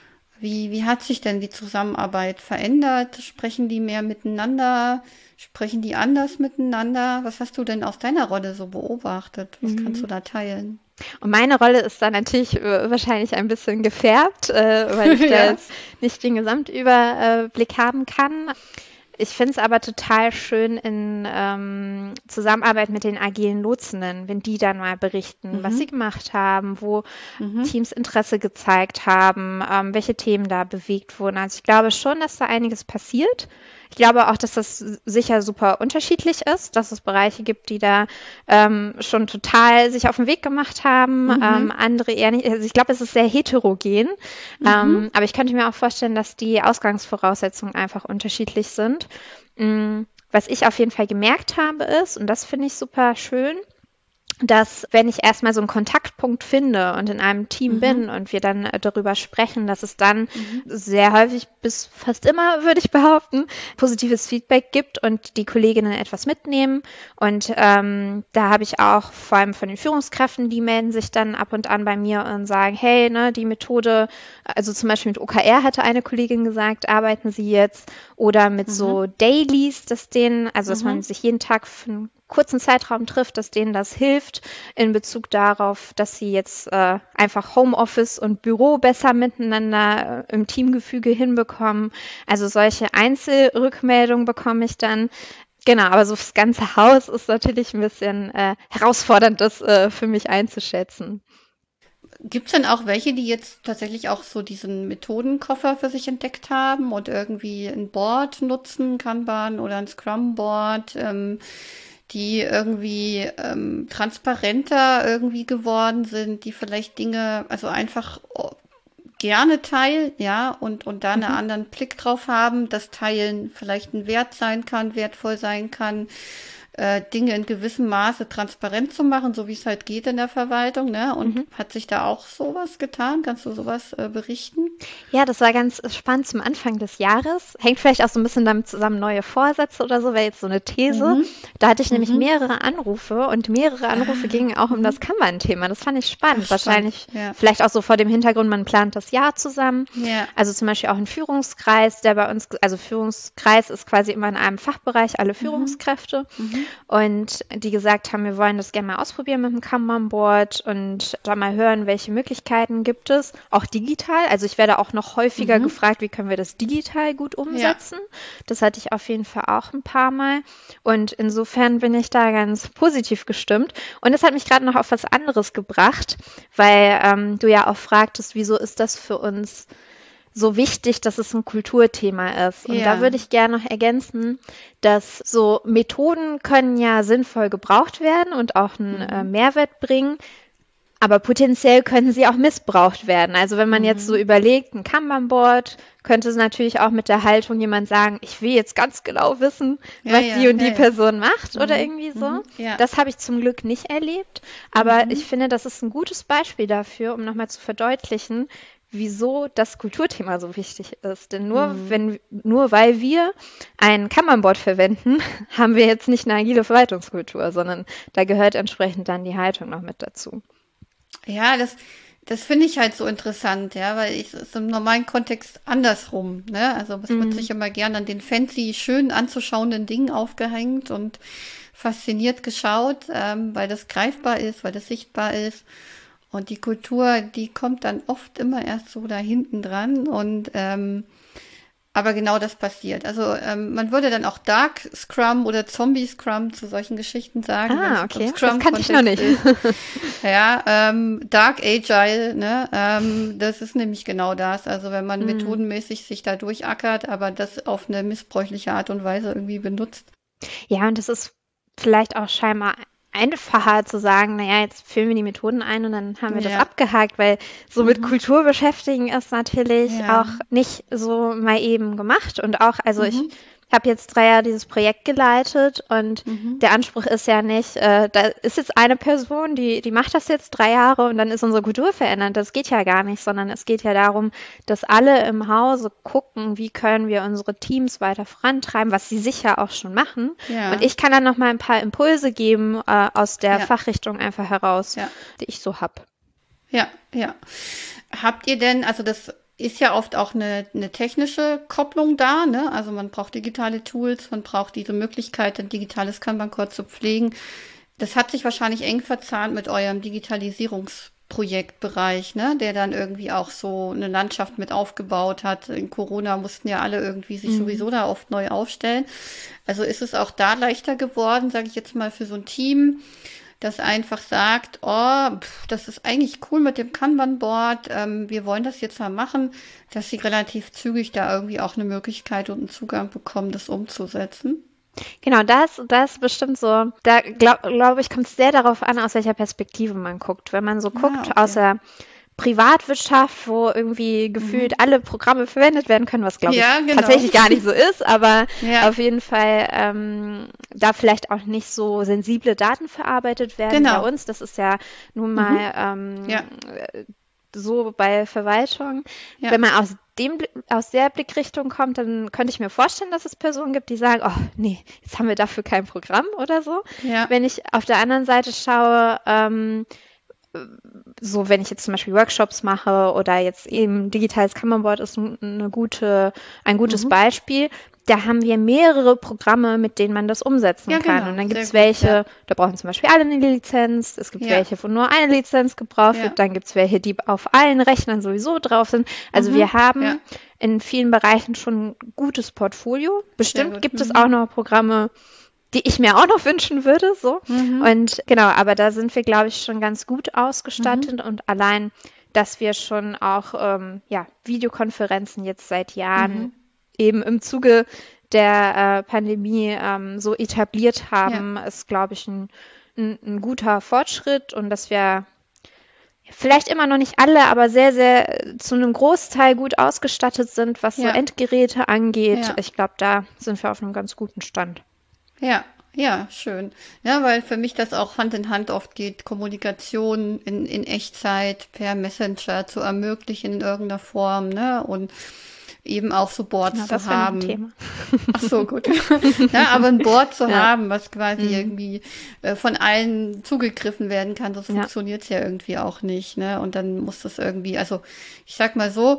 Wie, wie hat sich denn die Zusammenarbeit verändert? Sprechen die mehr miteinander? Sprechen die anders miteinander? Was hast du denn aus deiner Rolle so beobachtet? Was mhm. kannst du da teilen? Und meine Rolle ist da natürlich äh, wahrscheinlich ein bisschen gefärbt, äh, weil ich ja. da jetzt nicht den Gesamtüberblick haben kann. Ich finde es aber total schön in ähm, Zusammenarbeit mit den agilen Lotsenden, wenn die dann mal berichten, mhm. was sie gemacht haben, wo mhm. Teams Interesse gezeigt haben, ähm, welche Themen da bewegt wurden. Also ich glaube schon, dass da einiges passiert. Ich glaube auch, dass das sicher super unterschiedlich ist, dass es Bereiche gibt, die da ähm, schon total sich auf den Weg gemacht haben, mhm. ähm, andere eher nicht. Also ich glaube, es ist sehr heterogen, mhm. ähm, aber ich könnte mir auch vorstellen, dass die Ausgangsvoraussetzungen einfach unterschiedlich sind. Mhm. Was ich auf jeden Fall gemerkt habe ist, und das finde ich super schön, dass wenn ich erstmal so einen Kontaktpunkt finde und in einem Team mhm. bin und wir dann äh, darüber sprechen, dass es dann mhm. sehr häufig bis fast immer, würde ich behaupten, positives Feedback gibt und die Kolleginnen etwas mitnehmen. Und ähm, da habe ich auch vor allem von den Führungskräften, die melden sich dann ab und an bei mir und sagen, hey, ne, die Methode, also zum Beispiel mit O K R hatte eine Kollegin gesagt, arbeiten Sie jetzt, oder mit mhm. so Dailies, dass denen, also dass mhm. man sich jeden Tag für einen kurzen Zeitraum trifft, dass denen das hilft in Bezug darauf, dass sie jetzt äh, einfach Homeoffice und Büro besser miteinander äh, im Teamgefüge hinbekommen. Also solche Einzelrückmeldungen bekomme ich dann. Genau, aber so das ganze Haus ist natürlich ein bisschen äh, herausfordernd, das äh, für mich einzuschätzen. Gibt es denn auch welche, die jetzt tatsächlich auch so diesen Methodenkoffer für sich entdeckt haben und irgendwie ein Board nutzen, Kanban oder ein Scrum-Board, ähm, die irgendwie ähm, transparenter irgendwie geworden sind, die vielleicht Dinge, also einfach gerne teilen, ja, und, und da einen mhm. anderen Blick drauf haben, dass Teilen vielleicht ein Wert sein kann, wertvoll sein kann, äh, Dinge in gewissem Maße transparent zu machen, so wie es halt geht in der Verwaltung, ne? Und mhm. hat sich da auch sowas getan? Kannst du sowas äh, berichten? Ja, das war ganz spannend zum Anfang des Jahres. Hängt vielleicht auch so ein bisschen damit zusammen, neue Vorsätze oder so, wäre jetzt so eine These. Mhm. Da hatte ich mhm. nämlich mehrere Anrufe und mehrere Anrufe ah. gingen auch um mhm. das Kanban-Thema. Das fand ich spannend. Ach, Wahrscheinlich spannend. Ja. Vielleicht auch so vor dem Hintergrund, man plant das Jahr zusammen. Ja. Also zum Beispiel auch ein Führungskreis, der bei uns, also Führungskreis ist quasi immer in einem Fachbereich alle Führungskräfte. Mhm. Und die gesagt haben, wir wollen das gerne mal ausprobieren mit dem Kanban-Board und da mal hören, welche Möglichkeiten gibt es, auch digital. Also ich werde auch noch häufiger mhm. gefragt, wie können wir das digital gut umsetzen. Ja. Das hatte ich auf jeden Fall auch ein paar Mal. Und insofern bin ich da ganz positiv gestimmt. Und es hat mich gerade noch auf was anderes gebracht, weil ähm, du ja auch fragtest, wieso ist das für uns so wichtig, dass es ein Kulturthema ist. Und ja. da würde ich gerne noch ergänzen, dass so Methoden können ja sinnvoll gebraucht werden und auch einen mhm. äh, Mehrwert bringen, aber potenziell können sie auch missbraucht werden. Also wenn man mhm. jetzt so überlegt, ein Kanban-Board, könnte es natürlich auch mit der Haltung jemand sagen, ich will jetzt ganz genau wissen, ja, was ja, die und ja, die ja. Person macht mhm. oder irgendwie so. Mhm. Ja. Das habe ich zum Glück nicht erlebt, aber mhm. ich finde, das ist ein gutes Beispiel dafür, um nochmal zu verdeutlichen, wieso das Kulturthema so wichtig ist. Denn nur, mhm. wenn, nur weil wir ein Kanban-Board verwenden, haben wir jetzt nicht eine agile Verwaltungskultur, sondern da gehört entsprechend dann die Haltung noch mit dazu. Ja, das Das finde ich halt so interessant, ja, weil ich, es ist im normalen Kontext andersrum, ne? Also es wird Mhm. sich immer gern an den fancy, schön anzuschauenden Dingen aufgehängt und fasziniert geschaut, ähm, weil das greifbar ist, weil das sichtbar ist. Und die Kultur, die kommt dann oft immer erst so da hinten dran und ähm, aber genau das passiert. Also ähm, man würde dann auch Dark Scrum oder Zombie Scrum zu solchen Geschichten sagen, wenn es Ah, jetzt im okay. Das kannte ich noch Scrum-Kontext nicht. ist. Ja, ähm, Dark Agile, ne? Ähm, das ist nämlich genau das. Also wenn man Mhm. methodenmäßig sich da durchackert, aber das auf eine missbräuchliche Art und Weise irgendwie benutzt. Ja, und das ist vielleicht auch scheinbar einfacher zu sagen, naja, jetzt führen wir die Methoden ein und dann haben wir das Ja, abgehakt, weil so mit mhm. Kultur beschäftigen ist natürlich Ja, auch nicht so mal eben gemacht. Und auch, also ich mhm. habe jetzt drei Jahre dieses Projekt geleitet und Mhm. der Anspruch ist ja nicht, äh, da ist jetzt eine Person, die, die macht das jetzt drei Jahre und dann ist unsere Kultur verändert. Das geht ja gar nicht, sondern es geht ja darum, dass alle im Hause gucken, wie können wir unsere Teams weiter vorantreiben, was sie sicher auch schon machen. Und Ja, ich kann dann noch mal ein paar Impulse geben äh, aus der ja, Fachrichtung einfach heraus, ja. die ich so habe. Ja, ja. Habt ihr denn, also das ist ja oft auch eine, eine technische Kopplung da, ne? Also man braucht digitale Tools, man braucht diese Möglichkeit, ein digitales Kanban-Board zu pflegen. Das hat sich wahrscheinlich eng verzahnt mit eurem Digitalisierungsprojektbereich, ne? Der dann irgendwie auch so eine Landschaft mit aufgebaut hat. In Corona mussten ja alle irgendwie sich Mhm. sowieso da oft neu aufstellen. Also ist es auch da leichter geworden, sage ich jetzt mal, für so ein Team, das einfach sagt, oh, pf, das ist eigentlich cool mit dem Kanban-Board, ähm, wir wollen das jetzt mal machen, dass sie relativ zügig da irgendwie auch eine Möglichkeit und einen Zugang bekommen, das umzusetzen. Genau, das, das ist bestimmt so. Da glaube glaub ich, kommt es sehr darauf an, aus welcher Perspektive man guckt. Wenn man so Ah, guckt aus okay. der Privatwirtschaft, wo irgendwie Mhm. gefühlt alle Programme verwendet werden können, was glaube ich Ja, genau. tatsächlich gar nicht so ist, aber Ja, auf jeden Fall ähm, da vielleicht auch nicht so sensible Daten verarbeitet werden wie bei genau. uns. Das ist ja nun Mhm. mal ähm, Ja, so bei Verwaltung. ja, Wenn man aus dem, Bli- aus der Blickrichtung kommt, dann könnte ich mir vorstellen, dass es Personen gibt, die sagen, oh nee, jetzt haben wir dafür kein Programm oder so. ja. Wenn ich auf der anderen Seite schaue, ähm, so wenn ich jetzt zum Beispiel Workshops mache oder jetzt eben digitales Kanban-Board ist ein- eine gute, ein gutes Mhm. Beispiel, da haben wir mehrere Programme, mit denen man das umsetzen Ja, kann. Und genau. dann gibt Sehr es gut. Ja, welche, da brauchen zum Beispiel alle eine Lizenz, es gibt ja, welche, wo nur eine Lizenz gebraucht ja. wird, dann gibt es welche, die auf allen Rechnern sowieso drauf sind. Also Mhm. wir haben Ja, in vielen Bereichen schon ein gutes Portfolio. sehr Bestimmt gut. gibt es auch Mhm. noch Programme, die ich mir auch noch wünschen würde, so. Mhm. Und genau, aber da sind wir, glaube ich, schon ganz gut Mhm. ausgestattet und allein, dass wir schon auch ähm, ja, Videokonferenzen jetzt seit Jahren Mhm. eben im Zuge der äh, Pandemie ähm, so etabliert Ja, haben, ist, glaube ich, ein, ein, ein guter Fortschritt und dass wir vielleicht immer noch nicht alle, aber sehr, sehr äh, zu einem Großteil gut ausgestattet sind, was so ja, Endgeräte angeht. ja. Ich glaube, da sind wir auf einem ganz guten Stand. Ja, ja, schön. Ja, weil für mich das auch Hand in Hand oft geht, Kommunikation in, in Echtzeit per Messenger zu ermöglichen in irgendeiner Form, ne? Und eben auch so Genau, Boards zu das wäre noch ein haben. Thema. Ach so, gut. Ja, aber ein Board zu Ja. haben, was quasi Mhm. irgendwie äh, von allen zugegriffen werden kann, sonst Ja. funktioniert es ja irgendwie auch nicht, ne? Und dann muss das irgendwie, also ich sag mal so,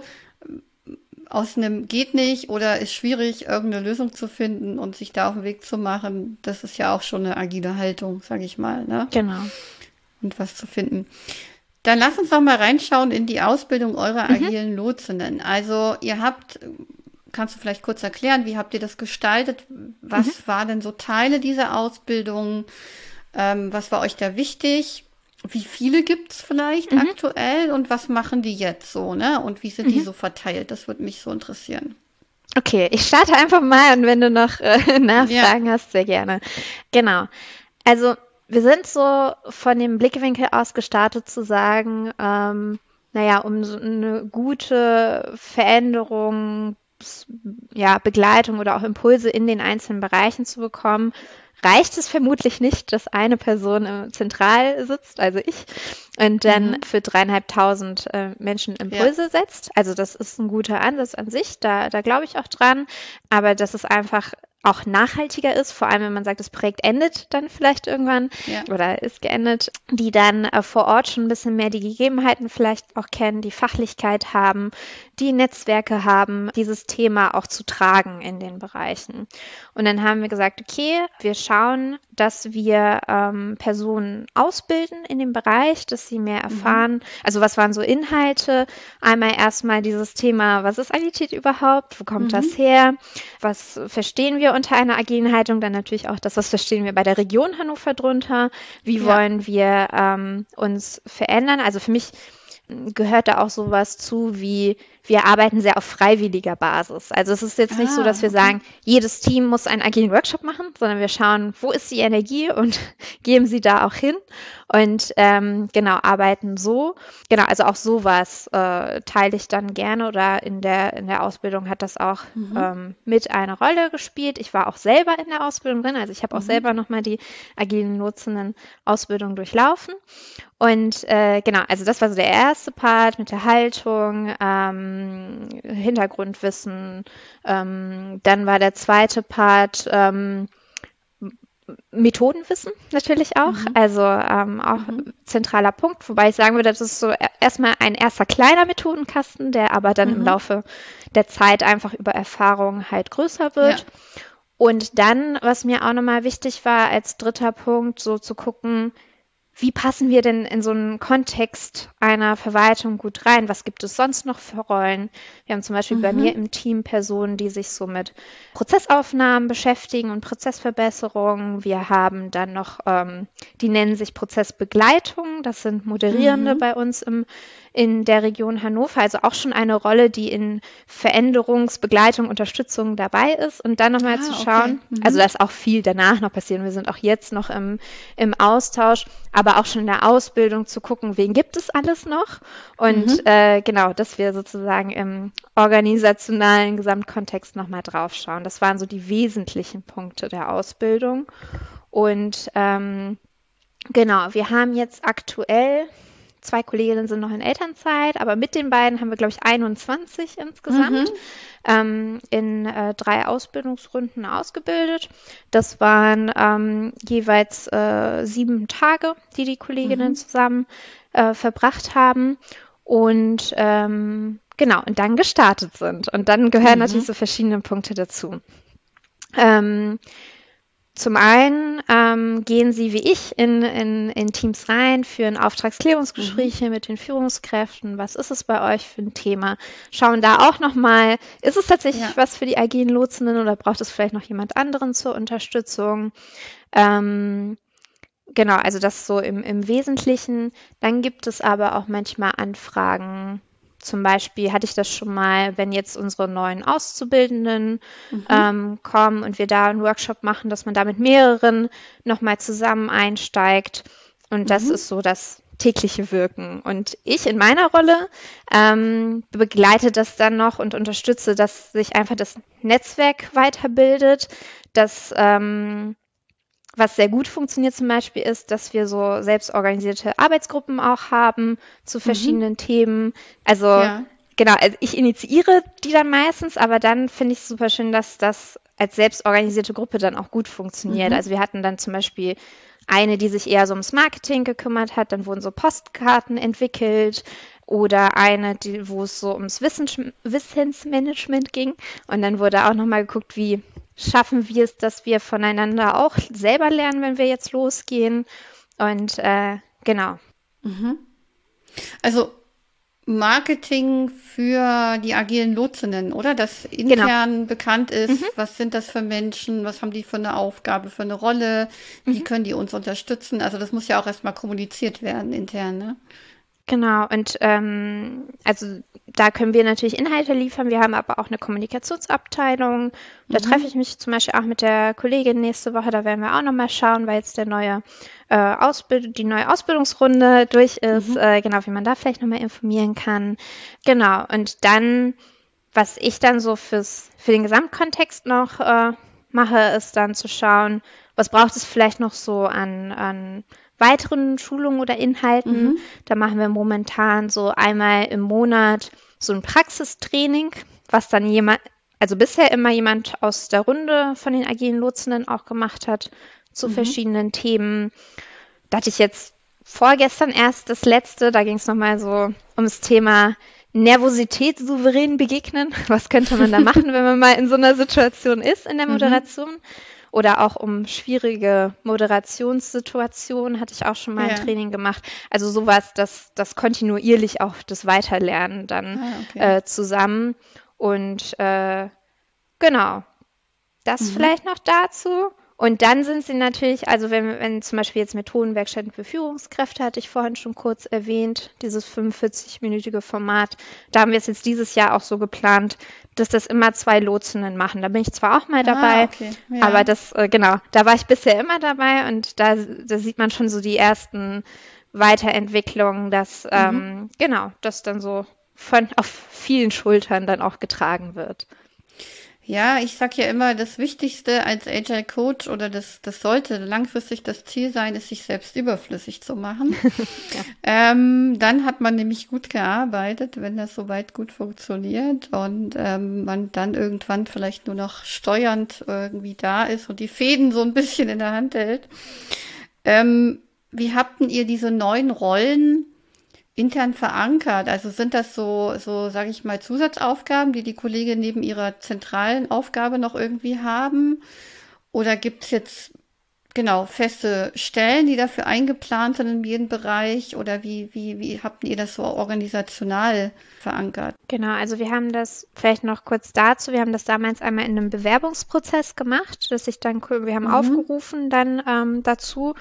aus einem geht nicht oder ist schwierig, irgendeine Lösung zu finden und sich da auf den Weg zu machen, das ist ja auch schon eine agile Haltung, sage ich mal, ne? Genau. Und was zu finden. Dann lass uns doch mal reinschauen in die Ausbildung eurer Mhm. agilen Lotsinnen. Also ihr habt, kannst du vielleicht kurz erklären, wie habt ihr das gestaltet? Mhm. Was waren denn so Teile dieser Ausbildung? Ähm, was war euch da wichtig? Wie viele gibt es vielleicht Mhm. aktuell und was machen die jetzt so, ne? Und wie sind die Mhm. so verteilt? Das würde mich so interessieren. Okay, ich starte einfach mal und wenn du noch äh, Ja, Nachfragen hast, sehr gerne. Genau. Also wir sind so von dem Blickwinkel aus gestartet zu sagen, ähm, naja, um so eine gute Veränderung, s- ja, Begleitung oder auch Impulse in den einzelnen Bereichen zu bekommen, reicht es vermutlich nicht, dass eine Person äh, zentral sitzt, also ich, und dann mhm. für dreieinhalbtausend äh, Menschen Ja, Impulse setzt. Also das ist ein guter Ansatz an sich, da, da glaube ich auch dran, aber das ist einfach auch nachhaltiger ist, vor allem wenn man sagt, das Projekt endet dann vielleicht irgendwann Ja. oder ist geendet, die dann äh, vor Ort schon ein bisschen mehr die Gegebenheiten vielleicht auch kennen, die Fachlichkeit haben, die Netzwerke haben, dieses Thema auch zu tragen in den Bereichen. Und dann haben wir gesagt, okay, wir schauen, dass wir ähm, Personen ausbilden in dem Bereich, dass sie mehr erfahren. Mhm. Also was waren so Inhalte? Einmal erstmal dieses Thema, was ist Agilität überhaupt? Wo kommt mhm. das her? Was verstehen wir unter einer agilen Haltung? Dann natürlich auch das, was verstehen wir bei der Region Hannover drunter? Wie ja. wollen wir ähm, uns verändern? Also für mich gehört da auch sowas zu wie, wir arbeiten sehr auf freiwilliger Basis. Also es ist jetzt nicht ah, so, dass wir okay. sagen, jedes Team muss einen agilen Workshop machen, sondern wir schauen, wo ist die Energie und geben sie da auch hin und ähm, genau, arbeiten so. Genau, also auch sowas äh, teile ich dann gerne oder in der, in der Ausbildung hat das auch mhm. ähm, mit eine Rolle gespielt. Ich war auch selber in der Ausbildung drin, also ich habe auch mhm. selber nochmal die agilen Nutzenden Ausbildung durchlaufen. Und äh, genau, also das war so der erste Part mit der Haltung, ähm, Hintergrundwissen. Ähm, dann war der zweite Part ähm, Methodenwissen natürlich auch, mhm. also ähm, auch mhm. zentraler Punkt, wobei ich sagen würde, das ist so erstmal ein erster kleiner Methodenkasten, der aber dann mhm. im Laufe der Zeit einfach über Erfahrung halt größer wird. Ja. Und dann, was mir auch nochmal wichtig war als dritter Punkt, so zu gucken, wie passen wir denn in so einen Kontext einer Verwaltung gut rein? Was gibt es sonst noch für Rollen? Wir haben zum Beispiel mhm. bei mir im Team Personen, die sich so mit Prozessaufnahmen beschäftigen und Prozessverbesserungen. Wir haben dann noch, ähm, die nennen sich Prozessbegleitung. Das sind Moderierende mhm. bei uns im, in der Region Hannover. Also auch schon eine Rolle, die in Veränderungsbegleitung, Unterstützung dabei ist. Und dann nochmal ah, zu schauen, okay. mhm. also da ist auch viel danach noch passieren. Wir sind auch jetzt noch im, im Austausch. Aber auch schon in der Ausbildung zu gucken, wen gibt es alles noch und mhm. äh, genau, dass wir sozusagen im organisationalen Gesamtkontext nochmal drauf schauen. Das waren so die wesentlichen Punkte der Ausbildung und ähm, genau, wir haben jetzt aktuell, zwei Kolleginnen sind noch in Elternzeit, aber mit den beiden haben wir, glaube ich, einundzwanzig insgesamt mhm. ähm, in äh, drei Ausbildungsrunden ausgebildet. Das waren ähm, jeweils äh, sieben Tage, die die Kolleginnen mhm. zusammen äh, verbracht haben und ähm, genau, und dann gestartet sind. Und dann gehören mhm. natürlich so verschiedene Punkte dazu. Ähm, Zum einen ähm, gehen sie wie ich in, in, in Teams rein, führen Auftragsklärungsgespräche mhm. mit den Führungskräften. Was ist es bei euch für ein Thema? Schauen da auch nochmal, ist es tatsächlich ja. was für die agilen Lotsenden oder braucht es vielleicht noch jemand anderen zur Unterstützung? Ähm, genau, also das so im, im Wesentlichen. Dann gibt es aber auch manchmal Anfragen. Zum Beispiel hatte ich das schon mal, wenn jetzt unsere neuen Auszubildenden mhm. ähm, kommen und wir da einen Workshop machen, dass man da mit mehreren nochmal zusammen einsteigt. Und das mhm. ist so das tägliche Wirken. Und ich in meiner Rolle ähm, begleite das dann noch und unterstütze, dass sich einfach das Netzwerk weiterbildet, dass ähm, was sehr gut funktioniert zum Beispiel ist, dass wir so selbstorganisierte Arbeitsgruppen auch haben zu verschiedenen mhm. Themen. Also ja. genau, also ich initiiere die dann meistens, aber dann finde ich es super schön, dass das als selbstorganisierte Gruppe dann auch gut funktioniert. Mhm. Also wir hatten dann zum Beispiel eine, die sich eher so ums Marketing gekümmert hat, dann wurden so Postkarten entwickelt oder eine, die, wo es so ums Wissens- Wissensmanagement ging und dann wurde auch nochmal geguckt, wie schaffen wir es, dass wir voneinander auch selber lernen, wenn wir jetzt losgehen. Und äh, genau. Mhm. Also Marketing für die agilen Lotsenden, oder? Dass intern genau. bekannt ist, mhm. was sind das für Menschen, was haben die für eine Aufgabe, für eine Rolle, wie mhm. können die uns unterstützen? Also das muss ja auch erstmal kommuniziert werden intern, ne? Genau, und ähm, also da können wir natürlich Inhalte liefern. Wir haben aber auch eine Kommunikationsabteilung. Da mhm. treffe ich mich zum Beispiel auch mit der Kollegin nächste Woche. Da werden wir auch nochmal schauen, weil jetzt der neue äh, Ausbild- die neue Ausbildungsrunde durch ist. Mhm. Äh, genau, wie man da vielleicht nochmal informieren kann. Genau, und dann, was ich dann so fürs für den Gesamtkontext noch äh, mache, ist dann zu schauen, was braucht es vielleicht noch so an, an weiteren Schulungen oder Inhalten. Mhm. Da machen wir momentan so einmal im Monat so ein Praxistraining, was dann jemand, also bisher immer jemand aus der Runde von den agilen Lotsenden auch gemacht hat zu Mhm. verschiedenen Themen. Da hatte ich jetzt vorgestern erst das letzte, da ging es nochmal so ums Thema Nervosität souverän begegnen. Was könnte man da machen, wenn man mal in so einer Situation ist in der Mhm. Moderation? Oder auch um schwierige Moderationssituationen hatte ich auch schon mal ein Ja. Training gemacht. Also sowas, das, das kontinuierlich auch das Weiterlernen dann Ah, okay. äh, zusammen. Und äh, genau, das Mhm. vielleicht noch dazu. Und dann sind sie natürlich, also wenn, wenn zum Beispiel jetzt Methodenwerkstätten für Führungskräfte, hatte ich vorhin schon kurz erwähnt, dieses fünfundvierzig-minütige Format, da haben wir es jetzt dieses Jahr auch so geplant, dass das immer zwei Lotsenden machen. Da bin ich zwar auch mal Ah, dabei, okay. aber Ja. das, äh, genau, da war ich bisher immer dabei und da, da sieht man schon so die ersten Weiterentwicklungen, dass, Mhm. ähm, genau, das dann so von auf vielen Schultern dann auch getragen wird. Ja, ich sag ja immer, das Wichtigste als Agile Coach oder das, das sollte langfristig das Ziel sein, ist, sich selbst überflüssig zu machen. Ja. Ähm, dann hat man nämlich gut gearbeitet, wenn das soweit gut funktioniert und ähm, man dann irgendwann vielleicht nur noch steuernd irgendwie da ist und die Fäden so ein bisschen in der Hand hält. Ähm, wie habt denn ihr diese neuen Rollen intern verankert? Also sind das so, so sage ich mal, Zusatzaufgaben, die die Kollegen neben ihrer zentralen Aufgabe noch irgendwie haben? Oder gibt es jetzt genau feste Stellen, die dafür eingeplant sind in jedem Bereich? Oder wie, wie, wie habt ihr das so organisational verankert? Genau, also wir haben das vielleicht noch kurz dazu, wir haben das damals einmal in einem Bewerbungsprozess gemacht, dass ich dann, wir haben Mhm. aufgerufen dann ähm, dazu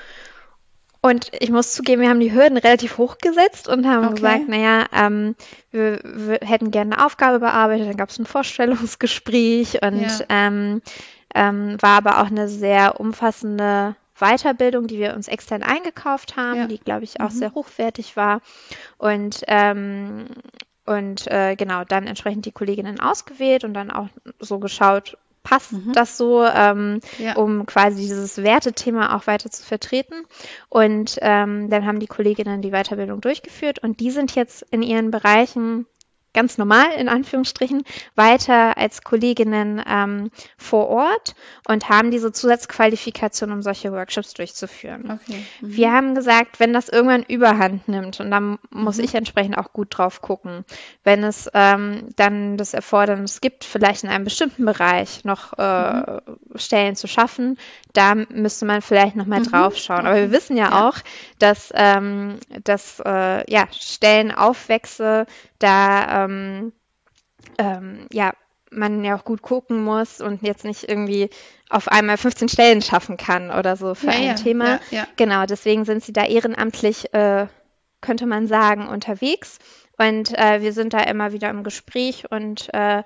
und ich muss zugeben, wir haben die Hürden relativ hoch gesetzt und haben Okay. gesagt, naja, ähm, wir, wir hätten gerne eine Aufgabe bearbeitet, dann gab es ein Vorstellungsgespräch und Ja. ähm, ähm, war aber auch eine sehr umfassende Weiterbildung, die wir uns extern eingekauft haben, Ja. die, glaube ich, auch Mhm. sehr hochwertig war. Und, ähm, und äh, genau, dann entsprechend die Kolleginnen ausgewählt und dann auch so geschaut, passt Mhm. das so, ähm, Ja. um quasi dieses Wertethema auch weiter zu vertreten. Und ähm, dann haben die Kolleginnen die Weiterbildung durchgeführt und die sind jetzt in ihren Bereichen ganz normal, in Anführungsstrichen, weiter als Kolleginnen ähm, vor Ort und haben diese Zusatzqualifikation, um solche Workshops durchzuführen. Okay. Wir Mhm. haben gesagt, wenn das irgendwann Überhand nimmt, und dann muss Mhm. ich entsprechend auch gut drauf gucken, wenn es ähm, dann das Erfordernis gibt, vielleicht in einem bestimmten Bereich noch Mhm. äh, Stellen zu schaffen, da müsste man vielleicht nochmal Mhm. drauf schauen. Aber wir Okay. wissen ja Ja. auch, dass, ähm, dass äh, ja, Stellenaufwächse da ähm, ähm, ja, man ja auch gut gucken muss und jetzt nicht irgendwie auf einmal fünfzehn Stellen schaffen kann oder so für Ja, ein ja, Thema. ja, ja. Genau, deswegen sind sie da ehrenamtlich, äh, könnte man sagen, unterwegs. Und äh, wir sind da immer wieder im Gespräch und äh,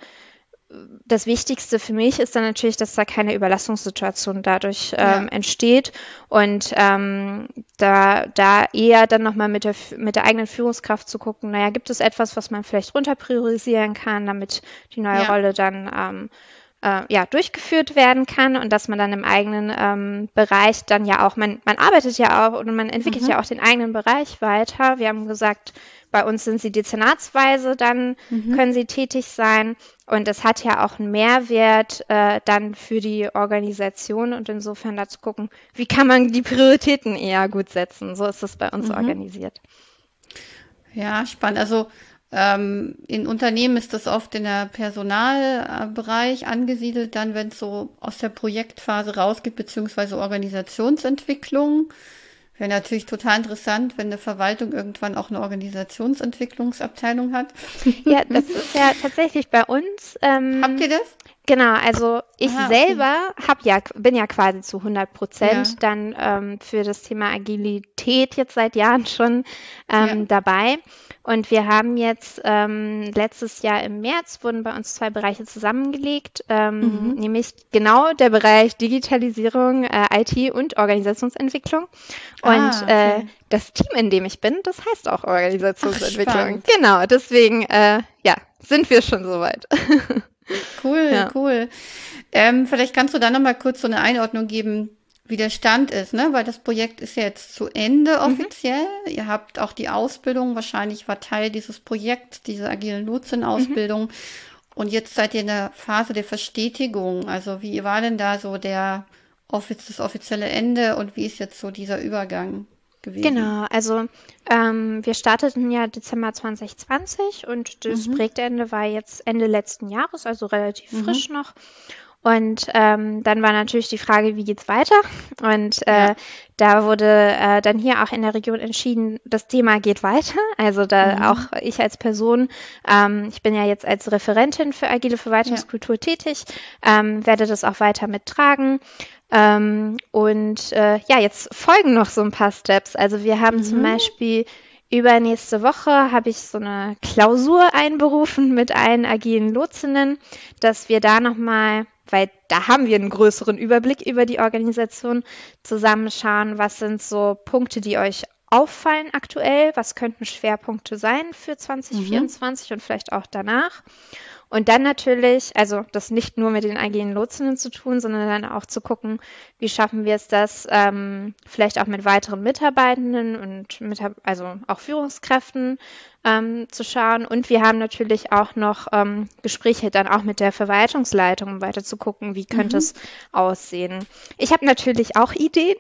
das Wichtigste für mich ist dann natürlich, dass da keine Überlastungssituation dadurch ähm, Ja. entsteht und ähm, da, da eher dann nochmal mit der, mit der eigenen Führungskraft zu gucken, naja, gibt es etwas, was man vielleicht runter priorisieren kann, damit die neue Ja. Rolle dann ähm, äh, ja, durchgeführt werden kann und dass man dann im eigenen ähm, Bereich dann ja auch, man, man arbeitet ja auch und man entwickelt Mhm. ja auch den eigenen Bereich weiter. Wir haben gesagt, bei uns sind sie dezernatsweise, dann Mhm. können sie tätig sein und es hat ja auch einen Mehrwert äh, dann für die Organisation und insofern da zu gucken, wie kann man die Prioritäten eher gut setzen. So ist es bei uns Mhm. organisiert. Ja, spannend. Also ähm, in Unternehmen ist das oft in der Personalbereich angesiedelt, dann wenn es so aus der Projektphase rausgeht, beziehungsweise Organisationsentwicklung. Wäre natürlich total interessant, wenn eine Verwaltung irgendwann auch eine Organisationsentwicklungsabteilung hat. Ja, das ist ja tatsächlich bei uns. Habt Ähm, ihr das? Genau, also ich Aha, okay. selber hab ja, bin ja quasi zu hundert Ja, Prozent dann ähm, für das Thema Agilität jetzt seit Jahren schon ja. ähm, dabei. Und wir haben jetzt ähm, letztes Jahr im März wurden bei uns zwei Bereiche zusammengelegt, ähm, Mhm. nämlich genau der Bereich Digitalisierung, äh, I T und Organisationsentwicklung. Und Ah, äh, okay. das Team, in dem ich bin, das heißt auch Ach, Organisationsentwicklung. spannend. Genau, deswegen äh, ja, sind wir schon soweit. Cool, Ja. cool. Ähm, vielleicht kannst du da noch mal kurz so eine Einordnung geben, wie der Stand ist, ne? Weil das Projekt ist ja jetzt zu Ende Mhm. offiziell. Ihr habt auch die Ausbildung, wahrscheinlich war Teil dieses Projekts, diese agilen Mhm. Lotsen-Ausbildung. und jetzt seid ihr in der Phase der Verstetigung. Also wie war denn da so der offiz das offizielle Ende und wie ist jetzt so dieser Übergang gewesen? Genau, also ähm, wir starteten ja Dezember zwanzig zwanzig und das Mhm. Projektende war jetzt Ende letzten Jahres, also relativ Mhm. frisch noch. Und ähm, dann war natürlich die Frage, wie geht's weiter? Und äh, Ja. da wurde äh, dann hier auch in der Region entschieden, das Thema geht weiter. Also da Mhm. auch ich als Person, ähm, ich bin ja jetzt als Referentin für agile Ja. Verwaltungskultur tätig, ähm, werde das auch weiter mittragen. Ähm, und äh, ja, jetzt folgen noch so ein paar Steps. Also wir haben zum Mhm. Beispiel übernächste Woche habe ich so eine Klausur einberufen mit allen agilen Lotsinnen, dass wir da nochmal, weil da haben wir einen größeren Überblick über die Organisation, zusammenschauen, was sind so Punkte, die euch auffallen aktuell, was könnten Schwerpunkte sein für zwanzig vierundzwanzig und vielleicht auch danach. Und dann natürlich, also das nicht nur mit den agilen Lotsinnen zu tun, sondern dann auch zu gucken, wie schaffen wir es, das ähm, vielleicht auch mit weiteren Mitarbeitenden und mit, also auch Führungskräften ähm, zu schauen. Und wir haben natürlich auch noch ähm, Gespräche dann auch mit der Verwaltungsleitung, um weiter zu gucken, wie könnte Mhm. es aussehen. Ich habe natürlich auch Ideen,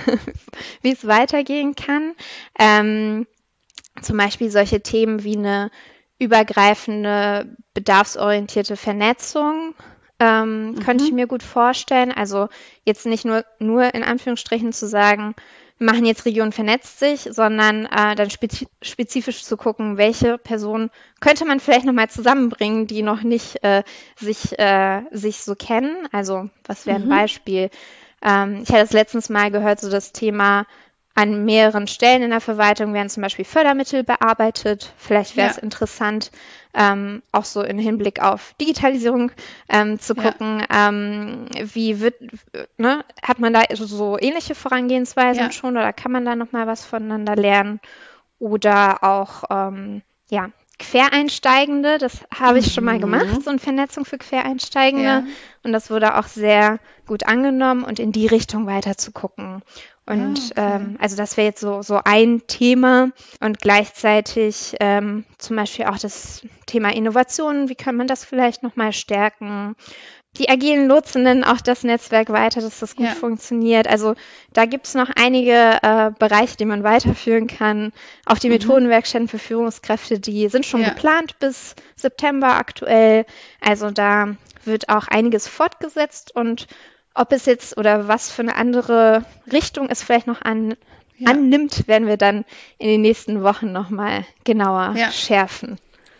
wie es weitergehen kann. Ähm, zum Beispiel solche Themen wie eine übergreifende, bedarfsorientierte Vernetzung ähm, mhm. könnte ich mir gut vorstellen. Also jetzt nicht nur, nur in Anführungsstrichen zu sagen, wir machen jetzt Region vernetzt sich, sondern äh, dann spezi spezifisch zu gucken, welche Personen könnte man vielleicht nochmal zusammenbringen, die noch nicht äh, sich, äh, sich so kennen. Also was wäre ein Mhm. Beispiel? Ähm, ich hatte das letztens mal gehört, so das Thema, an mehreren Stellen in der Verwaltung werden zum Beispiel Fördermittel bearbeitet. Vielleicht wäre es Ja. interessant, ähm, auch so im Hinblick auf Digitalisierung ähm, zu Ja. gucken, ähm, wie wird, ne, hat man da so ähnliche Vorangehensweisen Ja. schon oder kann man da nochmal was voneinander lernen? Oder auch, ähm, ja, Quereinsteigende, das habe ich schon mal gemacht, Mhm. so eine Vernetzung für Quereinsteigende. Ja. Und das wurde auch sehr gut angenommen und in die Richtung weiter zu gucken. Ah, Und okay. ähm, also das wäre jetzt so, so ein Thema und gleichzeitig ähm, zum Beispiel auch das Thema Innovation, wie kann man das vielleicht nochmal stärken? Die agilen Lotsinnen, auch das Netzwerk weiter, dass das gut Ja. funktioniert. Also da gibt es noch einige äh, Bereiche, die man weiterführen kann. Auch die Mhm. Methodenwerkstätten für Führungskräfte, die sind schon Ja. geplant bis September aktuell. Also da wird auch einiges fortgesetzt und ob es jetzt oder was für eine andere Richtung es vielleicht noch an, Ja. annimmt, werden wir dann in den nächsten Wochen nochmal genauer Ja. schärfen.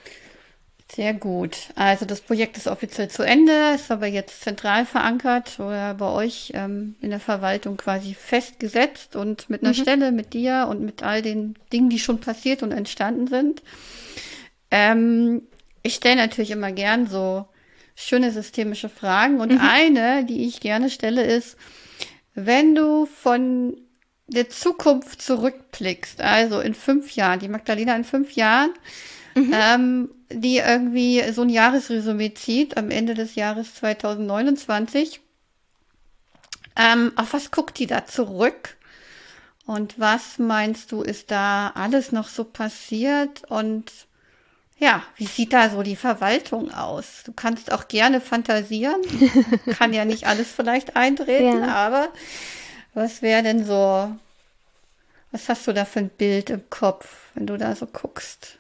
Sehr gut. Also das Projekt ist offiziell zu Ende, ist aber jetzt zentral verankert oder bei euch ähm, in der Verwaltung quasi festgesetzt und mit einer Mhm. Stelle, mit dir und mit all den Dingen, die schon passiert und entstanden sind. Ähm, ich stelle natürlich immer gern so schöne systemische Fragen und Mhm. eine, die ich gerne stelle, ist, wenn du von der Zukunft zurückblickst, also in fünf Jahren, die Magdalena in fünf Jahren, Mhm. ähm, die irgendwie so ein Jahresresümee zieht am Ende des Jahres zwanzig neunundzwanzig. Ähm, auf was guckt die da zurück? Und was meinst du, ist da alles noch so passiert? Und ja, wie sieht da so die Verwaltung aus? Du kannst auch gerne fantasieren. Kann ja nicht alles vielleicht eintreten, Ja. aber was wäre denn so, was hast du da für ein Bild im Kopf, wenn du da so guckst?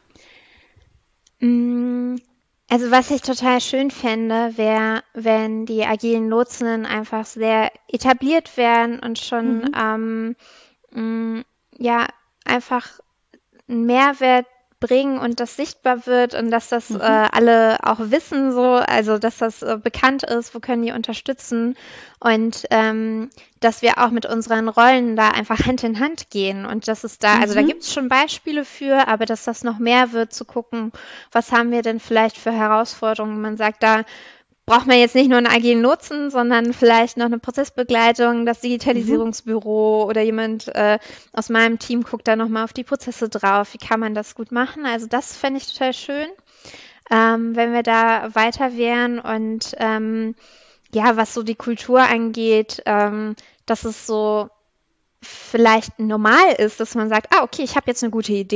Mm, Also was ich total schön fände, wäre, wenn die agilen Lotsinnen einfach sehr etabliert wären und schon Mhm. ähm, mm, ja einfach einen Mehrwert bringen und das sichtbar wird und dass das äh, Mhm. alle auch wissen, so, also dass das äh, bekannt ist, wo können die unterstützen und ähm, dass wir auch mit unseren Rollen da einfach Hand in Hand gehen und dass es da, also da Mhm. gibt es schon Beispiele für, aber dass das noch mehr wird, zu gucken, was haben wir denn vielleicht für Herausforderungen. Man sagt, da braucht man jetzt nicht nur einen agilen Nutzen, sondern vielleicht noch eine Prozessbegleitung, das Mhm. Digitalisierungsbüro oder jemand äh, aus meinem Team guckt da nochmal auf die Prozesse drauf. Wie kann man das gut machen? Also das fände ich total schön, ähm, wenn wir da weiter wären und ähm, ja, was so die Kultur angeht, ähm, dass es so vielleicht normal ist, dass man sagt, ah, okay, ich habe jetzt eine gute Idee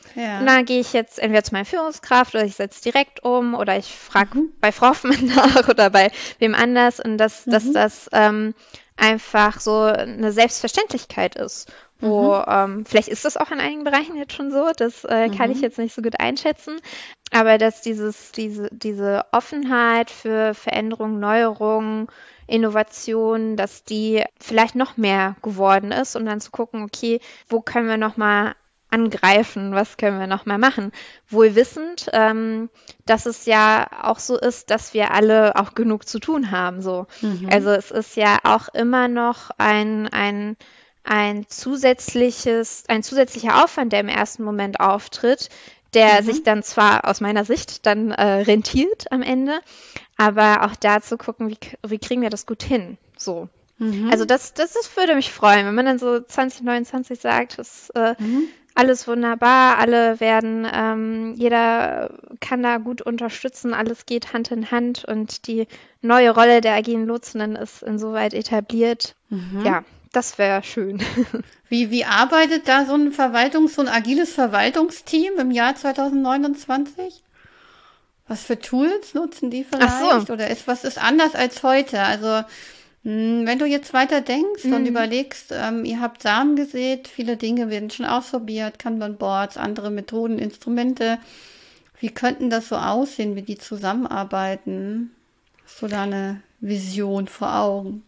Ja. Und dann gehe ich jetzt entweder zu meiner Führungskraft oder ich setze direkt um oder ich frage Mhm. bei Frau Hoffmann nach oder bei wem anders und dass, dass Mhm. das ähm, einfach so eine Selbstverständlichkeit ist. Wo, Mhm. ähm, vielleicht ist das auch in einigen Bereichen jetzt schon so, das äh, kann ich Mhm. jetzt nicht so gut einschätzen, aber dass dieses, diese, diese Offenheit für Veränderung, Neuerung, Innovation, dass die vielleicht noch mehr geworden ist, um dann zu gucken, okay, wo können wir nochmal angreifen, was können wir nochmal machen? Wohl wissend, ähm, dass es ja auch so ist, dass wir alle auch genug zu tun haben. So. Mhm. Also es ist ja auch immer noch ein, ein ein zusätzliches, ein zusätzlicher Aufwand, der im ersten Moment auftritt, der sich Mhm. dann zwar aus meiner Sicht dann äh, rentiert am Ende, aber auch da zu gucken, wie, wie kriegen wir das gut hin? So. Also Mhm. das, das, das würde mich freuen, wenn man dann so zwanzig neunundzwanzig sagt, das äh, Mhm. alles wunderbar, alle werden, ähm, jeder kann da gut unterstützen, alles geht Hand in Hand und die neue Rolle der agilen Lotsinnen ist insoweit etabliert. Mhm. Ja, das wäre schön. Wie, wie arbeitet da so ein Verwaltungs-, so ein agiles Verwaltungsteam im Jahr zwanzig neunundzwanzig? Was für Tools nutzen die Ach so. vielleicht? Oder ist was ist anders als heute? Also, mh, wenn du jetzt weiter denkst und Mm. überlegst, ähm, ihr habt Samen gesät, viele Dinge werden schon ausprobiert, Kanban-Boards, andere Methoden, Instrumente. Wie könnten das so aussehen, wie die zusammenarbeiten? Hast du da eine Vision vor Augen?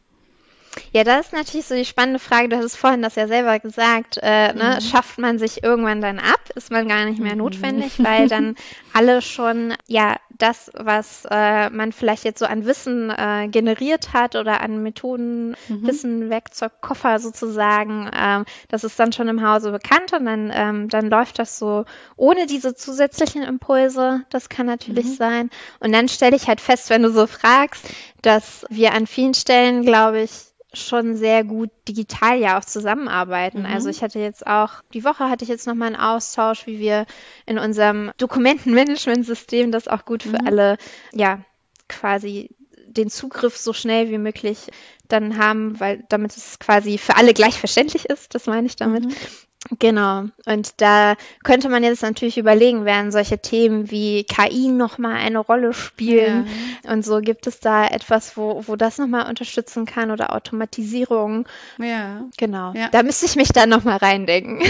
Ja, das ist natürlich so die spannende Frage. Du hattest vorhin das ja selber gesagt. Äh, ne? Mhm. Schafft man sich irgendwann dann ab? Ist man gar nicht mehr Mhm. notwendig, weil dann alle schon, ja, das, was äh, man vielleicht jetzt so an Wissen äh, generiert hat oder an Methoden, Mhm. Wissen, Werkzeug, Koffer sozusagen, ähm, das ist dann schon im Hause bekannt und dann, ähm, dann läuft das so ohne diese zusätzlichen Impulse. Das kann natürlich Mhm. sein. Und dann stelle ich halt fest, wenn du so fragst, dass wir an vielen Stellen, glaube ich, schon sehr gut digital ja auch zusammenarbeiten. Also Mhm. ich hatte jetzt auch, die Woche hatte ich jetzt nochmal einen Austausch, wie wir in unserem Dokumentenmanagementsystem das auch gut für Mhm. alle, ja, quasi den Zugriff so schnell wie möglich dann haben, weil damit es quasi für alle gleich verständlich ist, das meine ich damit. Mhm. Genau. Und da könnte man jetzt natürlich überlegen, werden solche Themen wie K I nochmal eine Rolle spielen Ja. und so. Gibt es da etwas, wo, wo das nochmal unterstützen kann oder Automatisierung? Ja. Genau. Ja. Da müsste ich mich dann nochmal reindenken.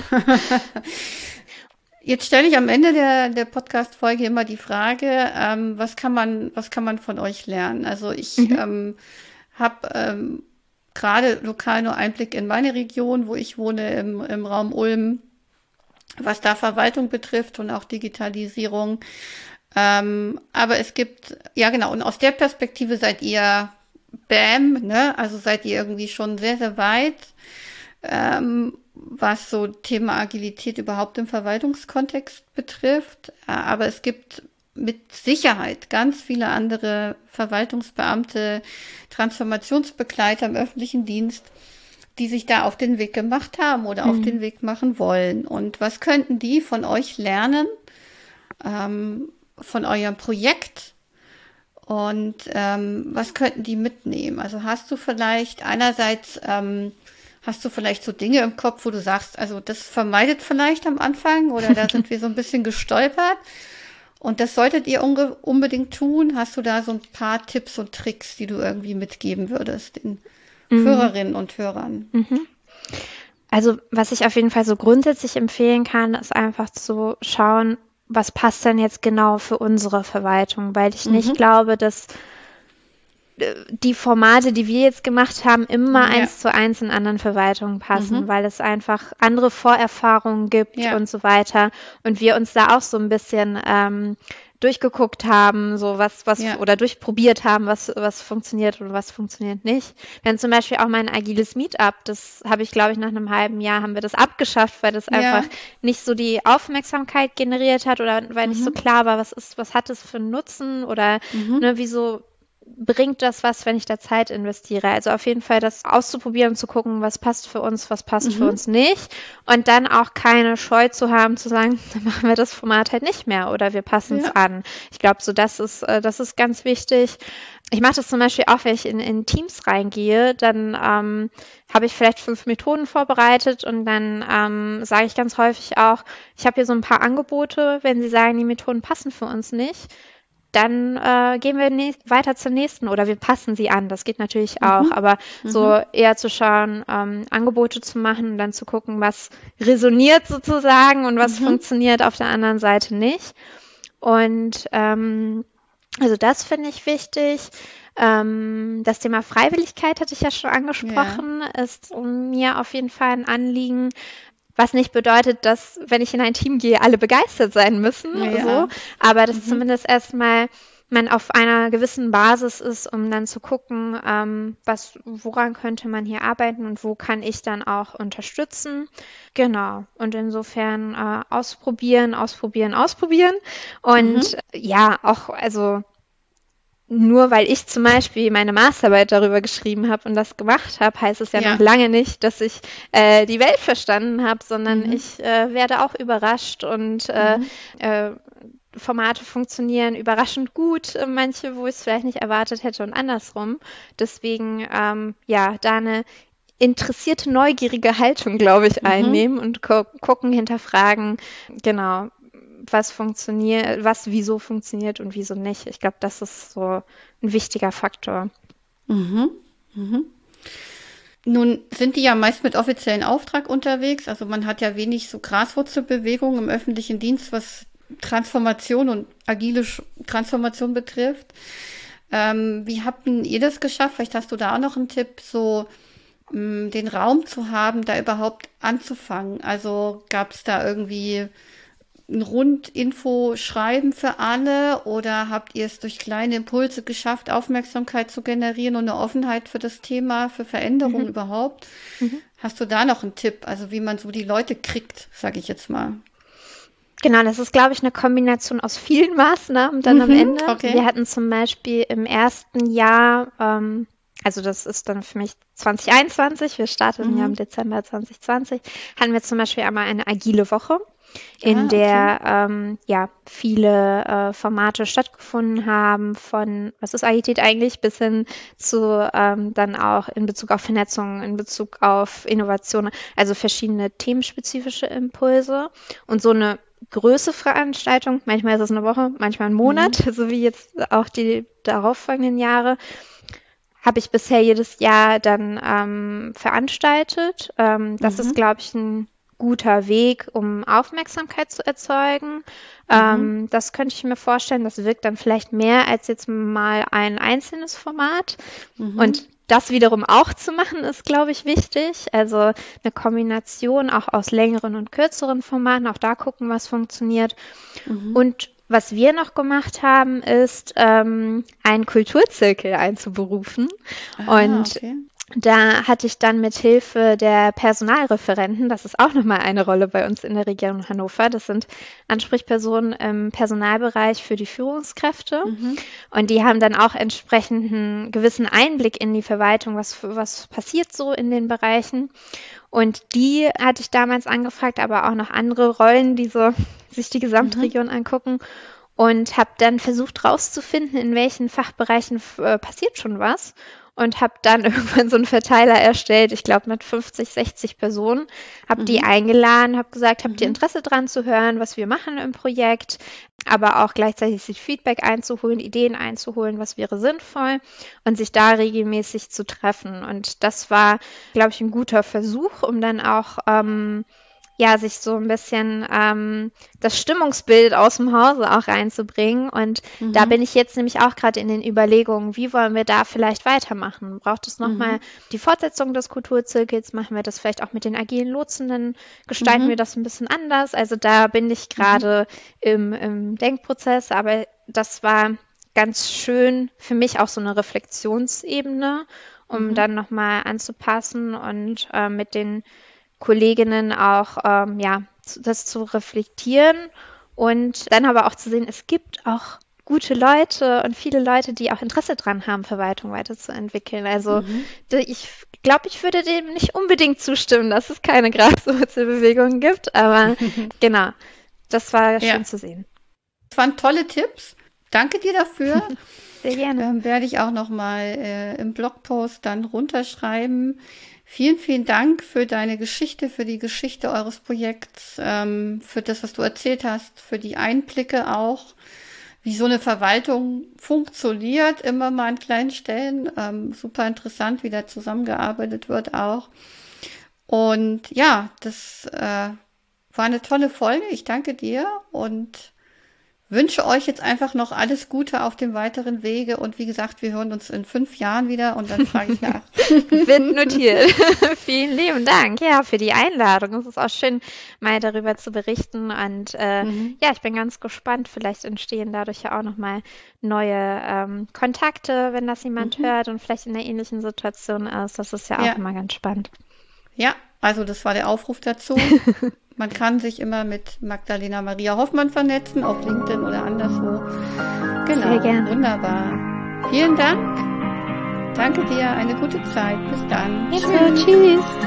Jetzt stelle ich am Ende der, der Podcast-Folge immer die Frage, ähm, was kann man, was kann man von euch lernen? Also ich Mhm. ähm, habe ähm, gerade lokal nur Einblick in meine Region, wo ich wohne, im, im Raum Ulm, was da Verwaltung betrifft und auch Digitalisierung. Ähm, aber es gibt, ja genau, und aus der Perspektive seid ihr Bam, ne? Also seid ihr irgendwie schon sehr, sehr weit, ähm, was so Thema Agilität überhaupt im Verwaltungskontext betrifft. Äh, Aber es gibt mit Sicherheit ganz viele andere Verwaltungsbeamte, Transformationsbegleiter im öffentlichen Dienst, die sich da auf den Weg gemacht haben oder auf den Mhm. Weg machen wollen. Und was könnten die von euch lernen, ähm, von eurem Projekt? Und ähm, was könnten die mitnehmen? Also hast du vielleicht einerseits, ähm, hast du vielleicht so Dinge im Kopf, wo du sagst, also das vermeidet vielleicht am Anfang oder da sind wir so ein bisschen gestolpert und das solltet ihr unge- unbedingt tun. Hast du da so ein paar Tipps und Tricks, die du irgendwie mitgeben würdest den Mhm. Hörerinnen und Hörern? Mhm. Also, was ich auf jeden Fall so grundsätzlich empfehlen kann, ist einfach zu schauen, was passt denn jetzt genau für unsere Verwaltung, weil ich nicht Mhm. glaube, dass äh, die Formate, die wir jetzt gemacht haben, immer Ja. eins zu eins in anderen Verwaltungen passen, Mhm. weil es einfach andere Vorerfahrungen gibt Ja. und so weiter. Und wir uns da auch so ein bisschen ähm, durchgeguckt haben, so was, was, Ja. oder durchprobiert haben, was, was funktioniert und was funktioniert nicht. Wir haben zum Beispiel auch mal ein agiles Meetup, das habe ich, glaube ich, nach einem halben Jahr haben wir das abgeschafft, weil das einfach Ja. nicht so die Aufmerksamkeit generiert hat oder weil nicht so Mhm. klar war, was ist, was hat es für einen Nutzen oder Mhm. ne, wieso bringt das was, wenn ich da Zeit investiere? Also auf jeden Fall das auszuprobieren, zu gucken, was passt für uns, was passt für Mhm. uns nicht. Und dann auch keine Scheu zu haben, zu sagen, dann machen wir das Format halt nicht mehr oder wir passen es Ja. an. Ich glaube, so das ist, äh, das ist ganz wichtig. ich mache das zum Beispiel auch, wenn ich in, in Teams reingehe, dann ähm, habe ich vielleicht fünf Methoden vorbereitet und dann ähm, sage ich ganz häufig auch, ich habe hier so ein paar Angebote, wenn Sie sagen, die Methoden passen für uns nicht, dann äh, gehen wir nächst, weiter zur nächsten oder wir passen sie an. Das geht natürlich auch, Mhm. aber Mhm. so eher zu schauen, ähm, Angebote zu machen und dann zu gucken, was resoniert sozusagen und was Mhm. funktioniert auf der anderen Seite nicht. Und ähm, also das finde ich wichtig. Ähm, das Thema Freiwilligkeit hatte ich ja schon angesprochen, ist mir auf jeden Fall ein Anliegen. Was nicht bedeutet, dass, wenn ich in ein Team gehe, alle begeistert sein müssen, Ja. so. Aber dass Mhm. zumindest erstmal man auf einer gewissen Basis ist, um dann zu gucken, ähm, was, woran könnte man hier arbeiten und wo kann ich dann auch unterstützen. Genau. Und insofern äh, ausprobieren, ausprobieren, ausprobieren. Und Mhm. ja, auch, also nur weil ich zum Beispiel meine Masterarbeit darüber geschrieben habe und das gemacht habe, heißt es ja, Ja. noch lange nicht, dass ich äh, die Welt verstanden habe, sondern Mhm. ich äh, werde auch überrascht und äh, Mhm. äh, Formate funktionieren überraschend gut, äh, manche, wo ich es vielleicht nicht erwartet hätte und andersrum. Deswegen, ähm, ja, da eine interessierte, neugierige Haltung, glaube ich, Mhm. einnehmen und gu gucken, hinterfragen, genau, was funktioniert, was wieso funktioniert und wieso nicht. Ich glaube, das ist so ein wichtiger Faktor. Mhm. Mhm. Nun sind die ja meist mit offiziellen Auftrag unterwegs. Also man hat ja wenig so Graswurzelbewegungen im öffentlichen Dienst, was Transformation und agile Sch- Transformation betrifft. Ähm, wie habt denn ihr das geschafft? Vielleicht hast du da auch noch einen Tipp, so mh, den Raum zu haben, da überhaupt anzufangen. Also gab es da irgendwie ein Rundinfo-Schreiben für alle oder habt ihr es durch kleine Impulse geschafft, Aufmerksamkeit zu generieren und eine Offenheit für das Thema, für Veränderungen Mhm. überhaupt? Mhm. Hast du da noch einen Tipp, also wie man so die Leute kriegt, sage ich jetzt mal? Genau, das ist, glaube ich, eine Kombination aus vielen Maßnahmen dann am Mhm, Ende. okay. Wir hatten zum Beispiel im ersten Jahr, ähm, also das ist dann für mich zwanzig einundzwanzig, wir starteten ja im Mhm. Dezember zwanzig zwanzig, hatten wir zum Beispiel einmal eine agile Woche, in Ah, okay. der ähm, ja viele äh, Formate stattgefunden haben, von was ist Agilität eigentlich, bis hin zu ähm, dann auch in Bezug auf Vernetzung, in Bezug auf Innovation, also verschiedene themenspezifische Impulse und so eine Größe Veranstaltung, manchmal ist es eine Woche, manchmal ein Monat, Mhm. so wie jetzt auch die darauffolgenden Jahre, habe ich bisher jedes Jahr dann ähm, veranstaltet. Ähm, das ist, Mhm. glaube ich, ein guter Weg, um Aufmerksamkeit zu erzeugen. Mhm. Ähm, das könnte ich mir vorstellen. Das wirkt dann vielleicht mehr als jetzt mal ein einzelnes Format. Mhm. Und das wiederum auch zu machen, ist, glaube ich, wichtig. Also eine Kombination auch aus längeren und kürzeren Formaten. Auch da gucken, was funktioniert. Mhm. Und was wir noch gemacht haben, ist, ähm, einen Kulturzirkel einzuberufen. Ah, Und okay. da hatte ich dann mit Hilfe der Personalreferenten, das ist auch nochmal eine Rolle bei uns in der Region Hannover, das sind Ansprechpersonen im Personalbereich für die Führungskräfte. Mhm. Und die haben dann auch entsprechend einen gewissen Einblick in die Verwaltung, was, was passiert so in den Bereichen. Und die hatte ich damals angefragt, aber auch noch andere Rollen, die so sich die Mhm. Gesamtregion angucken. Und habe dann versucht rauszufinden, in welchen Fachbereichen äh, passiert schon was. Und habe dann irgendwann so einen Verteiler erstellt, ich glaube mit fünfzig, sechzig Personen. Habe die Mhm. eingeladen, habe gesagt, habt ihr Mhm. Interesse dran zu hören, was wir machen im Projekt, aber auch gleichzeitig sich Feedback einzuholen, Ideen einzuholen, was wäre sinnvoll und sich da regelmäßig zu treffen. Und das war, glaube ich, ein guter Versuch, um dann auch ähm, ja, sich so ein bisschen ähm, das Stimmungsbild aus dem Hause auch reinzubringen. Und da Mhm. bin ich jetzt nämlich auch gerade in den Überlegungen, wie wollen wir da vielleicht weitermachen? Braucht es nochmal Mhm. die Fortsetzung des Kulturzirkels? Machen wir das vielleicht auch mit den agilen Lotsenden? Gestalten wir Mhm. das ein bisschen anders? Also da bin ich Mhm. gerade im, im Denkprozess, aber das war ganz schön für mich auch so eine Reflexionsebene, um Mhm. dann nochmal anzupassen und äh, mit den Kolleginnen auch ähm, ja, zu, das zu reflektieren und dann aber auch zu sehen, es gibt auch gute Leute und viele Leute, die auch Interesse dran haben, Verwaltung weiterzuentwickeln. Also Mhm. ich glaube, ich würde dem nicht unbedingt zustimmen, dass es keine Graswurzelbewegungen gibt, aber genau, das war Ja, schön zu sehen. das waren tolle Tipps. Danke dir dafür. Sehr gerne. Ähm, werde ich auch nochmal äh, im Blogpost dann runterschreiben. Vielen, vielen Dank für deine Geschichte, für die Geschichte eures Projekts, ähm, für das, was du erzählt hast, für die Einblicke auch, wie so eine Verwaltung funktioniert, immer mal an kleinen Stellen. Ähm, super interessant, wie da zusammengearbeitet wird auch. Und ja, das äh, war eine tolle Folge. Ich danke dir und wünsche euch jetzt einfach noch alles Gute auf dem weiteren Wege. Und wie gesagt, wir hören uns in fünf Jahren wieder und dann frage ich nach. Wird notiert. Vielen lieben Dank, ja, für die Einladung. Es ist auch schön, mal darüber zu berichten. Und äh, mhm. ja, ich bin ganz gespannt. Vielleicht entstehen dadurch ja auch nochmal neue ähm, Kontakte, wenn das jemand mhm. hört und vielleicht in einer ähnlichen Situation ist. Das ist ja auch ja. immer ganz spannend. Ja, also das war der Aufruf dazu. Man kann sich immer mit Magdalena Maria Hoffmann vernetzen, auf LinkedIn oder anderswo. Genau, sehr gerne. Wunderbar. Vielen Dank. Danke dir, eine gute Zeit. Bis dann. Tschüss. Tschüss.